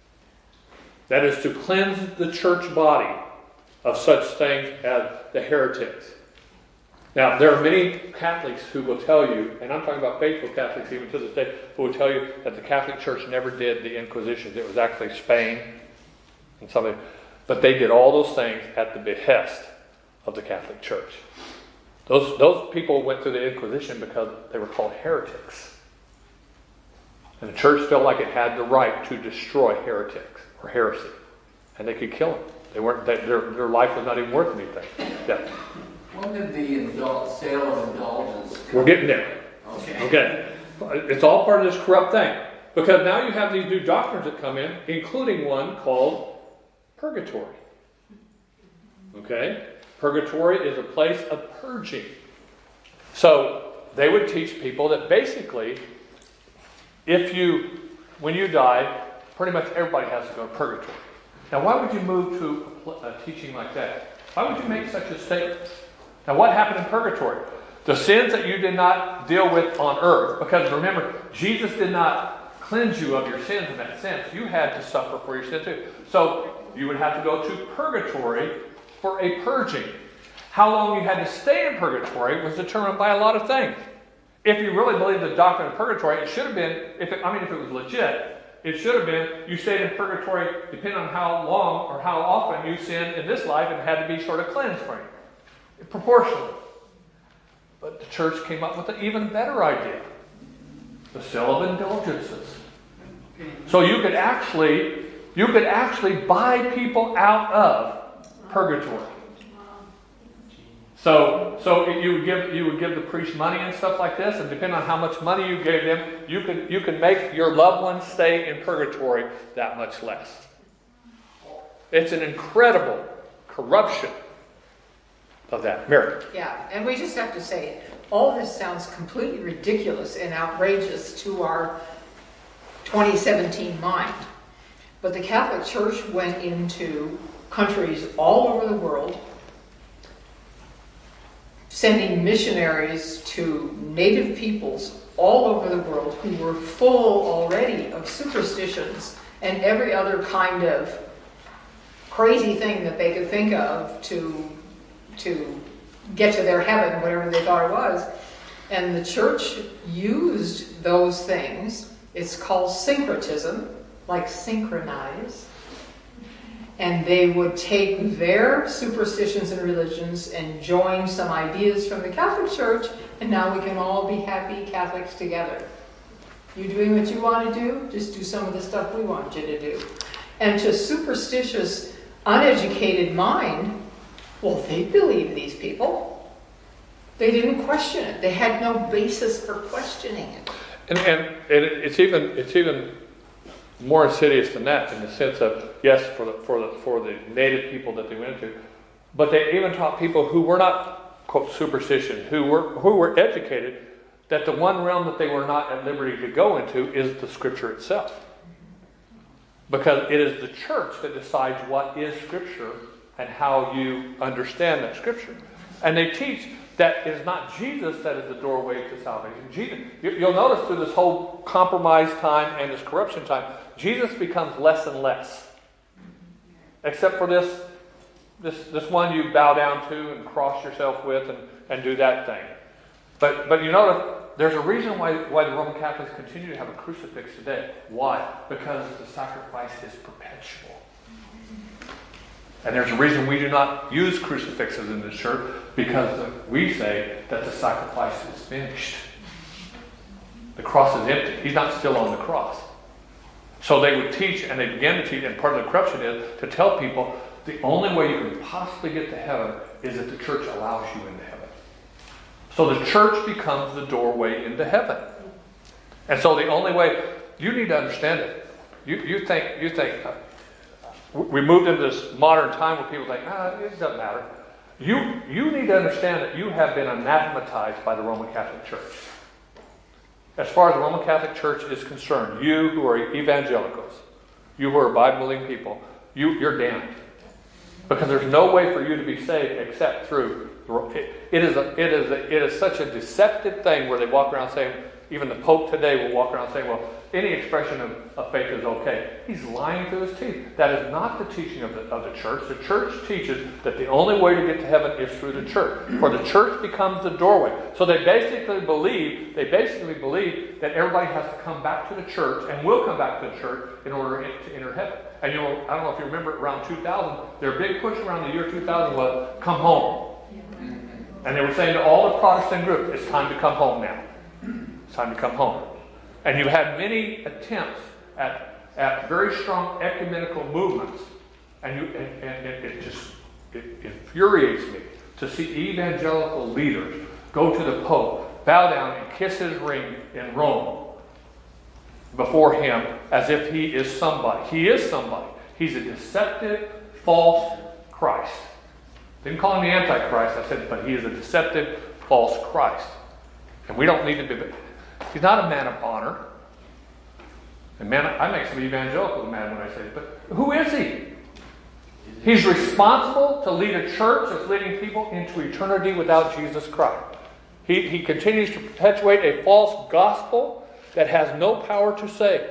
That is to cleanse the church body of such things as the heretics. Now, there are many Catholics who will tell you, and I'm talking about faithful Catholics even to this day, who will tell you that the Catholic Church never did the Inquisitions. It was actually Spain and something. But they did all those things at the behest of the Catholic Church. Those, those people went through the Inquisition because they were called heretics. And the church felt like it had the right to destroy heretics or heresy. And they could kill them. They weren't, they, their, their life was not even worth anything. Yeah. When did the indul- sale of indulgence come? We're getting there. Okay. Okay. It's all part of this corrupt thing. Because now you have these new doctrines that come in, including one called purgatory. Okay? Purgatory is a place of purging. So they would teach people that basically, if you, when you die, pretty much everybody has to go to purgatory. Now why would you move to a, a teaching like that? Why would you make such a statement? Now what happened in purgatory? The sins that you did not deal with on earth, because remember, Jesus did not cleanse you of your sins in that sense. You had to suffer for your sin too. So you would have to go to purgatory for a purging. How long you had to stay in purgatory was determined by a lot of things. If you really believe the doctrine of purgatory, it should have been, if it, I mean if it was legit, it should have been you stayed in purgatory depending on how long or how often you sinned in this life and had to be sort of cleansed from it. Proportionally. But the church came up with an even better idea. The sale of indulgences. So you could actually, you could actually buy people out of purgatory. So, so you would give you would give the priest money and stuff like this, and depending on how much money you gave them, you could you could make your loved ones stay in purgatory that much less. It's an incredible corruption of that. Mary. Yeah, and we just have to say, all this sounds completely ridiculous and outrageous to our twenty seventeen mind. But the Catholic Church went into countries all over the world, sending missionaries to native peoples all over the world who were full already of superstitions and every other kind of crazy thing that they could think of to, to get to their heaven, whatever they thought it was. And the church used those things. It's called syncretism, like synchronize. And they would take their superstitions and religions and join some ideas from the Catholic Church, and now we can all be happy Catholics together. You doing what you want to do? Just do some of the stuff we want you to do. And to superstitious, uneducated mind, well, they believe these people. They didn't question it. They had no basis for questioning it. And, and, and it's even it's even more insidious than that, in the sense of, yes, for the for the for the native people that they went into, but they even taught people who were not, quote, superstition, who were who were educated, that the one realm that they were not at liberty to go into is the Scripture itself. Because it is the church that decides what is Scripture and how you understand that Scripture. And they teach that it is not Jesus that is the doorway to salvation. Jesus, you'll notice through this whole compromise time and this corruption time, Jesus becomes less and less. Except for this, this, this one you bow down to and cross yourself with and, and do that thing. But but you notice there's a reason why, why the Roman Catholics continue to have a crucifix today. Why? Because the sacrifice is perpetual. And there's a reason we do not use crucifixes in this church, because we say that the sacrifice is finished. The cross is empty. He's not still on the cross. So they would teach, and they began to teach, and part of the corruption is to tell people the only way you can possibly get to heaven is if the church allows you into heaven. So the church becomes the doorway into heaven. And so the only way, you need to understand it. You, you think, you think, uh, we moved into this modern time where people think, ah, it doesn't matter. You, you need to understand that you have been anathematized by the Roman Catholic Church. As far as the Roman Catholic Church is concerned, you who are evangelicals, you who are Bible-believing people, you, you're damned. Because there's no way for you to be saved except through it. It is, a, it, is a, it is such a deceptive thing where they walk around saying, even the Pope today will walk around saying, well, any expression of, of faith is okay. He's lying through his teeth. That is not the teaching of the, of the church. The church teaches that the only way to get to heaven is through the church. For the church becomes the doorway. So they basically believe, they basically believe that everybody has to come back to the church and will come back to the church in order to enter heaven. And you know, I don't know if you remember around two thousand, their big push around the year two thousand was, come home. And they were saying to all the Protestant groups, it's time to come home now. It's time to come home. And you've had many attempts at, at very strong ecumenical movements. And, you, and, and it, it just it infuriates me to see evangelical leaders go to the Pope, bow down and kiss his ring in Rome before him as if he is somebody. He is somebody. He's a deceptive, false Christ. Didn't call him the Antichrist, I said, but he is a deceptive, false Christ. And we don't need to be... He's not a man of honor. And man, I make some evangelicals mad when I say it, but who is he? He's responsible to lead a church that's leading people into eternity without Jesus Christ. He, he continues to perpetuate a false gospel that has no power to save.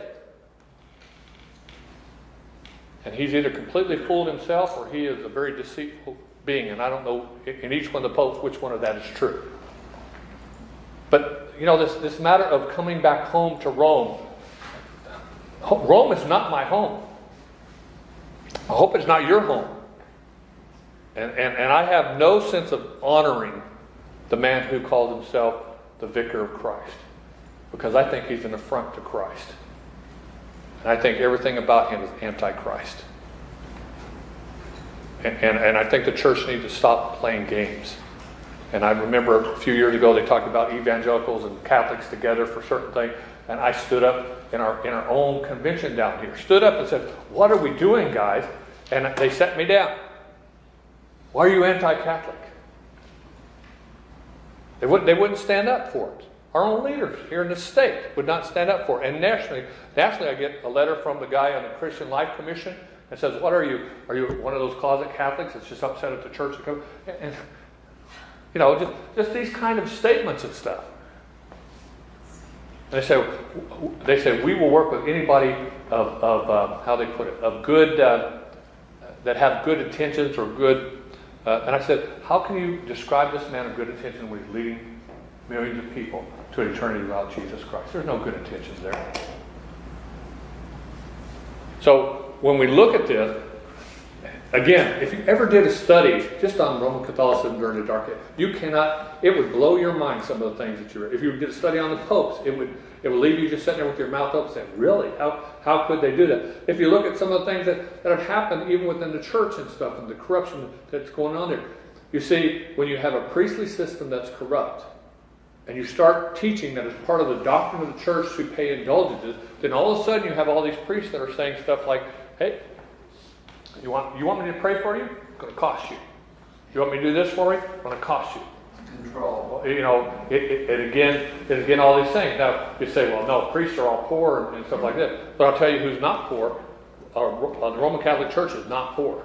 And he's either completely fooled himself or he is a very deceitful being. And I don't know in each one of the popes which one of that is true. But, you know, this, this matter of coming back home to Rome, Rome is not my home. I hope it's not your home. And, and, and I have no sense of honoring the man who calls himself the Vicar of Christ. Because I think he's an affront to Christ. And I think everything about him is anti-Christ. And, and, and I think the church needs to stop playing games. And I remember a few years ago they talked about evangelicals and Catholics together for certain things. And I stood up in our in our own convention down here. Stood up and said, what are we doing, guys? And they set me down. Why are you anti-Catholic? They wouldn't, they wouldn't stand up for it. Our own leaders here in the state would not stand up for it. And nationally, nationally I get a letter from the guy on the Christian Life Commission that says, what are you? Are you one of those closet Catholics that's just upset at the church? And, you know, just, just these kind of statements and stuff. And they say, they say, we will work with anybody of, of uh, how they put it, of good, uh, that have good intentions or good. Uh, and I said, how can you describe this man of good intention when he's leading millions of people to eternity without Jesus Christ? There's no good intentions there. So when we look at this, again, if you ever did a study just on Roman Catholicism during the Dark Age, you cannot, it would blow your mind some of the things that you read. If you did a study on the popes, it would it would leave you just sitting there with your mouth open saying, really? How how could they do that? If you look at some of the things that, that have happened even within the church and stuff and the corruption that's going on there, you see, when you have a priestly system that's corrupt, and you start teaching that as part of the doctrine of the church to pay indulgences, then all of a sudden you have all these priests that are saying stuff like, hey, you want you want me to pray for you? It's going to cost you. You want me to do this for you? It's going to cost you. Control. You know, it, it, it again, it again, all these things. Now, you say, well, no, priests are all poor and, and stuff like that. But I'll tell you who's not poor. Uh, uh, the Roman Catholic Church is not poor.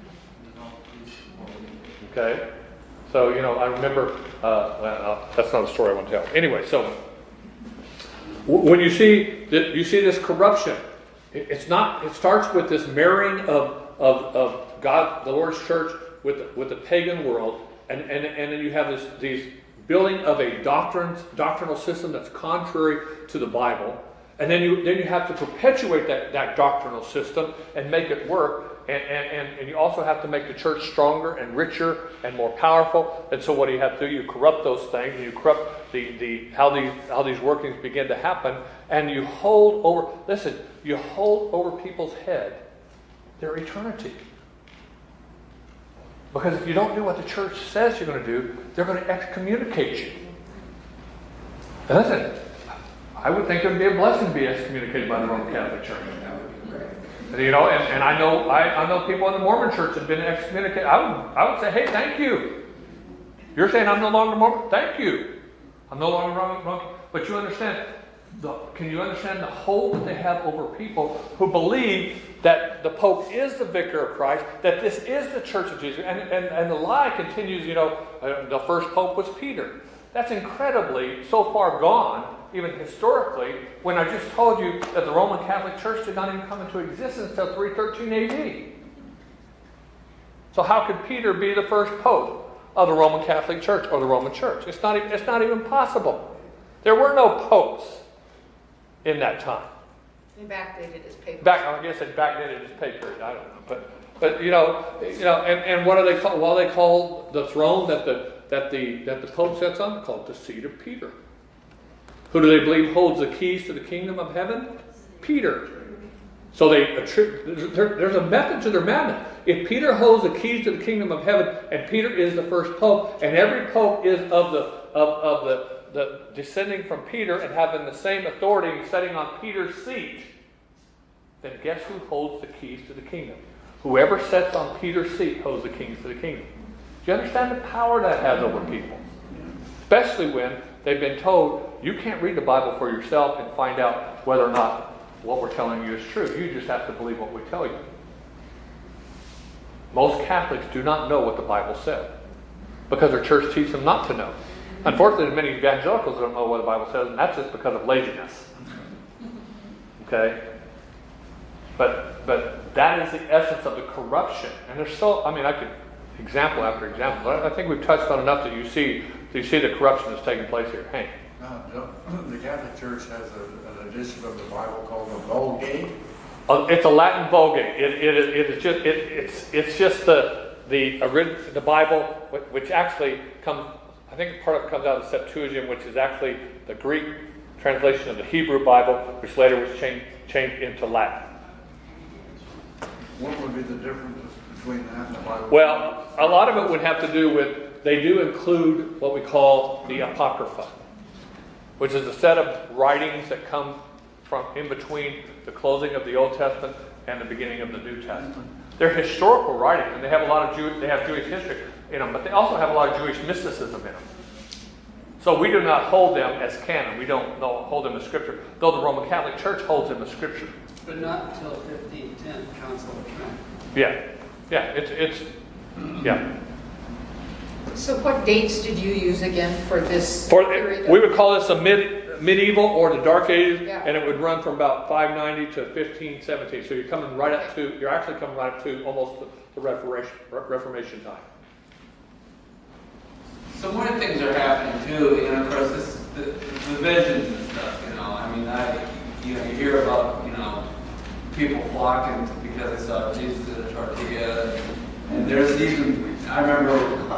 Okay? So, you know, I remember, uh, uh, that's not a story I want to tell. Anyway, so, w- when you see, that you see this corruption, it, it's not, it starts with this marrying of, of, of God, the Lord's church, with the, with the pagan world. And, and, and then you have this these building of a doctrine, doctrinal system that's contrary to the Bible. And then you then you have to perpetuate that, that doctrinal system and make it work. And, and, and you also have to make the church stronger and richer and more powerful. And so what do you have to do? You corrupt those things. And you corrupt the, the how these how these workings begin to happen. And you hold over, listen, you hold over people's head their eternity. Because if you don't do what the church says you're going to do, they're going to excommunicate you. And listen, I would think it would be a blessing to be excommunicated by the Roman Catholic Church. And, you know, and, and I know I, I know people in the Mormon Church have been excommunicated. I would I would say, hey, thank you. You're saying I'm no longer Mormon? Thank you. I'm no longer wrong. But you understand, the, can you understand the hold that they have over people who believe that the Pope is the vicar of Christ, that this is the Church of Jesus? And, and, and the lie continues, you know, uh, the first Pope was Peter. That's incredibly so far gone, even historically, when I just told you that the Roman Catholic Church did not even come into existence until three thirteen A D. So how could Peter be the first Pope of the Roman Catholic Church or the Roman Church? It's not even, it's not even possible. There were no popes in that time. They backdated his paper. Back, I guess they backdated his pay period. I don't know, but but you know, you know, and, and what do they call? Well, they call the throne that the that the that the Pope sits on called the seat of Peter. Who do they believe holds the keys to the kingdom of heaven? Peter. So they attribute. There, there's a method to their madness. If Peter holds the keys to the kingdom of heaven, and Peter is the first Pope, and every Pope is of the of of the the descending from Peter and having the same authority and sitting on Peter's seat, then guess who holds the keys to the kingdom? Whoever sits on Peter's seat holds the keys to the kingdom. Do you understand the power that has over people? Especially when they've been told, you can't read the Bible for yourself and find out whether or not what we're telling you is true. You just have to believe what we tell you. Most Catholics do not know what the Bible said because their church teaches them not to know. Unfortunately, many evangelicals don't know what the Bible says, and that's just because of laziness. Okay? But but that is the essence of the corruption. And there's so, I mean, I could example after example, but I think we've touched on enough that you see you see the corruption that's taking place here. Hank? No, the Catholic Church has a, an edition of the Bible called the Vulgate. Uh, it's a Latin Vulgate. It, it, is, it is just it, it's it's just the the the Bible, which actually comes. I think part of it comes out of the Septuagint, which is actually the Greek translation of the Hebrew Bible, which later was changed changed into Latin. What would be the difference between that and the Bible? Well, a lot of it would have to do with, they do include what we call the Apocrypha, which is a set of writings that come from in between the closing of the Old Testament and the beginning of the New Testament. They're historical writings, and they have a lot of Jew, they have Jewish history in them, but they also have a lot of Jewish mysticism in them. So we do not hold them as canon. We don't, don't hold them as Scripture, though the Roman Catholic Church holds them as Scripture. But not until fifteen ten, Council of Trent. Yeah, yeah, it's it's yeah. So what dates did you use again for this For period? we would call this a mid medieval or the Dark Ages, Yeah. and it would run from about five ninety to fifteen seventeen. So you're coming right up to, you're actually coming right up to almost the, the Reformation, Reformation time. So more things are happening too, and of course this the, the visions and stuff. You know, I mean, I you know you hear about you know people flocking to, because they saw Jesus at a tortilla, and, and there's even I remember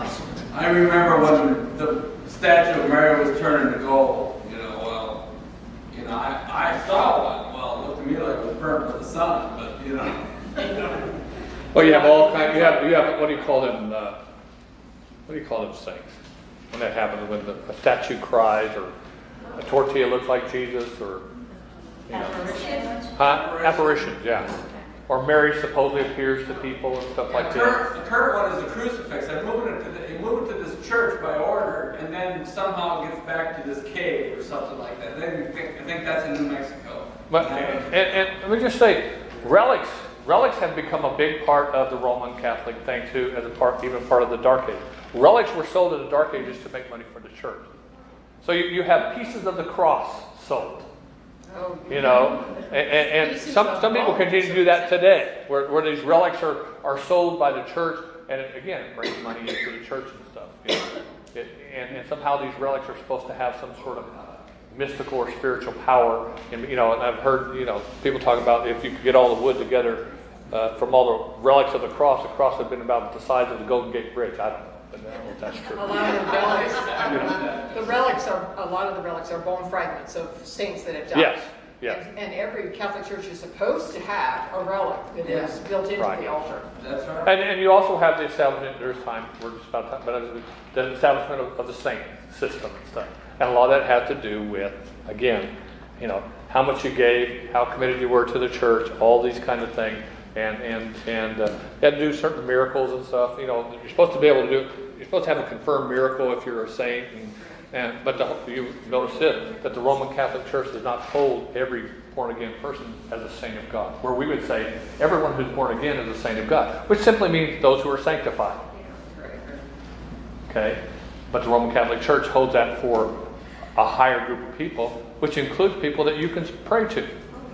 I remember when the statue of Mary was turning to gold. You know, well, you know I I saw one. Well, it looked to me like it was burnt with the sun, but you know. You know. Well, you have all kind. You have you have what do you call them? Uh, what do you call them saints? When that happens, when the, a statue cries, or a tortilla looks like Jesus, or you know, Apparitions? huh? Apparitions, yeah. Or Mary supposedly appears to people and stuff like The that. current, the current one is a crucifix. They moved it to the, they moved it to this church by order, and then somehow it gets back to this cave or something like that. Then you think, I think that's in New Mexico. But and, and let me just say, relics relics have become a big part of the Roman Catholic thing too, as a part, even part of the Dark Ages. Relics were sold in the Dark Ages to make money for the church. So you, you have pieces of the cross sold. Oh, You know, and, and, and some some people continue to do that today, where, where these relics are, are sold by the church, and it, again, it brings money into the church and stuff. You know? it, and, and somehow these relics are supposed to have some sort of mystical or spiritual power. And you know, and I've heard you know people talk about if you could get all the wood together uh, from all the relics of the cross, the cross had been about the size of the Golden Gate Bridge. I don't know, but I don't know if that's true. A lot of the relics, the relics are, a lot of the relics are bone fragments of saints that have died. Yes, yes. And, and every Catholic church is supposed to have a relic that Yeah. is built into Right. the altar. That's right. And, and you also have the establishment, there's time, we're just about time, but the establishment of, of the saint system and stuff. And a lot of that has to do with, again, you know, how much you gave, how committed you were to the church, all these kind of things. And and and uh, you had to do certain miracles and stuff. You know, you're supposed to be able to do. You're supposed to have a confirmed miracle if you're a saint. And, and but the, you notice it that the Roman Catholic Church does not hold every born again person as a saint of God. Where we would say everyone who's born again is a saint of God, which simply means those who are sanctified. Okay, but the Roman Catholic Church holds that for a higher group of people, which includes people that you can pray to.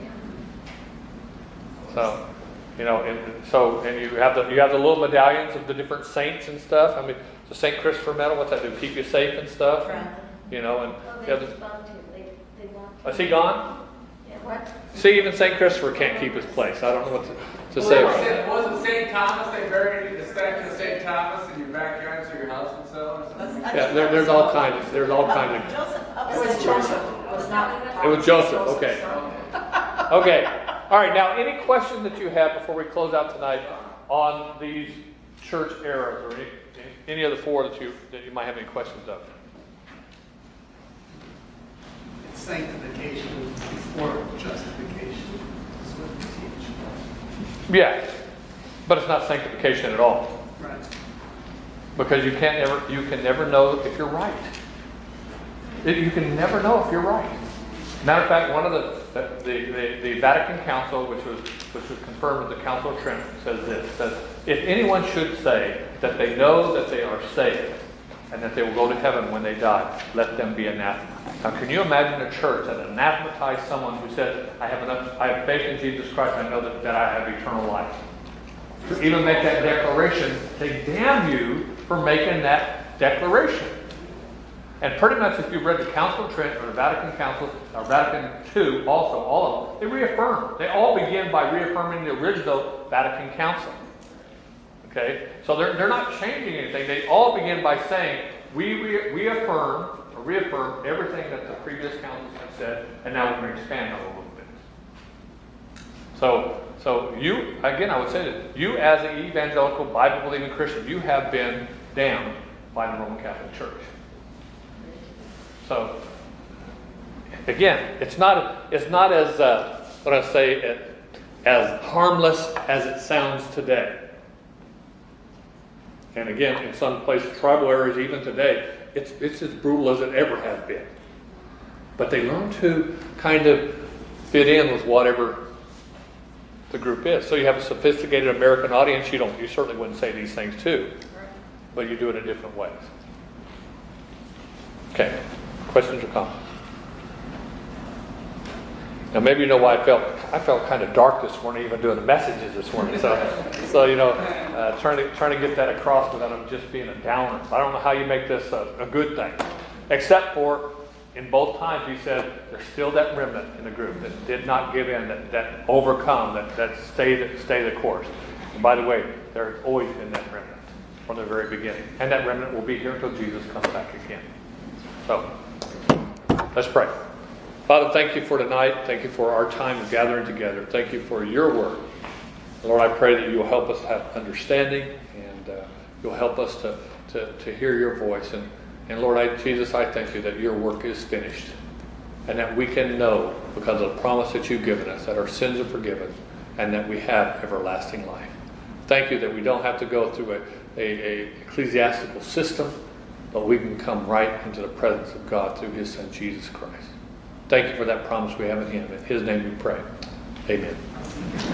So. You know, and so and you have the you have the little medallions of the different saints and stuff. I mean, the Saint Christopher medal. What's that do? Keep you safe and stuff. And, you know, and Well, you they have the, respond to, they, they want. is he gone? Yeah, what? See, even Saint Christopher can't keep his place. I don't know what to, to say. Well, About it. wasn't Saint Thomas, they buried the statue of Saint Thomas in your backyard so your house would sell or something? Yeah, there, there's all kinds. Of, there's all kinds of. Joseph It was Joseph, it was not. It was Joseph. Okay. Okay. All right. Now, any questions that you have before we close out tonight on these church eras, or any, any of the four that you that you might have any questions of? It's sanctification before justification is what we teach. Yes, but it's not sanctification at all. Right. Because you can't ever, you can never know if you're right. It- You can never know if you're right. Matter of fact, one of the the, the, the Vatican Council, which was which was confirmed at the Council of Trent, says this: says if anyone should say that they know that they are saved and that they will go to heaven when they die, let them be anathema. Now, can you imagine a church that anathematized someone who said, "I have enough, I have faith in Jesus Christ. I know that, that I have eternal life." To even make that declaration, they damn you for making that declaration. And pretty much if you've read the Council of Trent or the Vatican Council, or Vatican Two also, all of them, they reaffirm. They all begin by reaffirming the original Vatican Council. Okay? So they're, they're not changing anything. They all begin by saying, we re- reaffirm, or reaffirm everything that the previous councils have said, and now we're going to expand on a little bit. So, so you, again, I would say that you as an evangelical, Bible-believing Christian, you have been damned by the Roman Catholic Church. So, again, it's not it's not as uh, what I say as harmless as it sounds today. And again, in some places, tribal areas, even today, it's it's as brutal as it ever has been. But they learn to kind of fit in with whatever the group is. So you have a sophisticated American audience. You don't you certainly wouldn't say these things too, but you do it in different ways. Okay. Questions or comments? Now, maybe you know why I felt I felt kind of dark this morning, even doing the messages this morning. So, so you know, uh, trying to trying to get that across without them just being a downer. I don't know how you make this a, a good thing, except for in both times he said there's still that remnant in the group that did not give in, that, that overcome, that that stay stay the course. And by the way, there's always been that remnant from the very beginning, and that remnant will be here until Jesus comes back again. So, let's pray. Father, thank you for tonight. Thank you for our time of gathering together. Thank you for your word. Lord, I pray that you'll help us have understanding, and uh, you'll help us to, to, to hear your voice. And, and Lord, I, Jesus, I thank you that your work is finished, and that we can know, because of the promise that you've given us, that our sins are forgiven, and that we have everlasting life. Thank you that we don't have to go through a, a, a ecclesiastical system, but we can come right into the presence of God through his Son, Jesus Christ. Thank you for that promise we have in him. In his name we pray. Amen.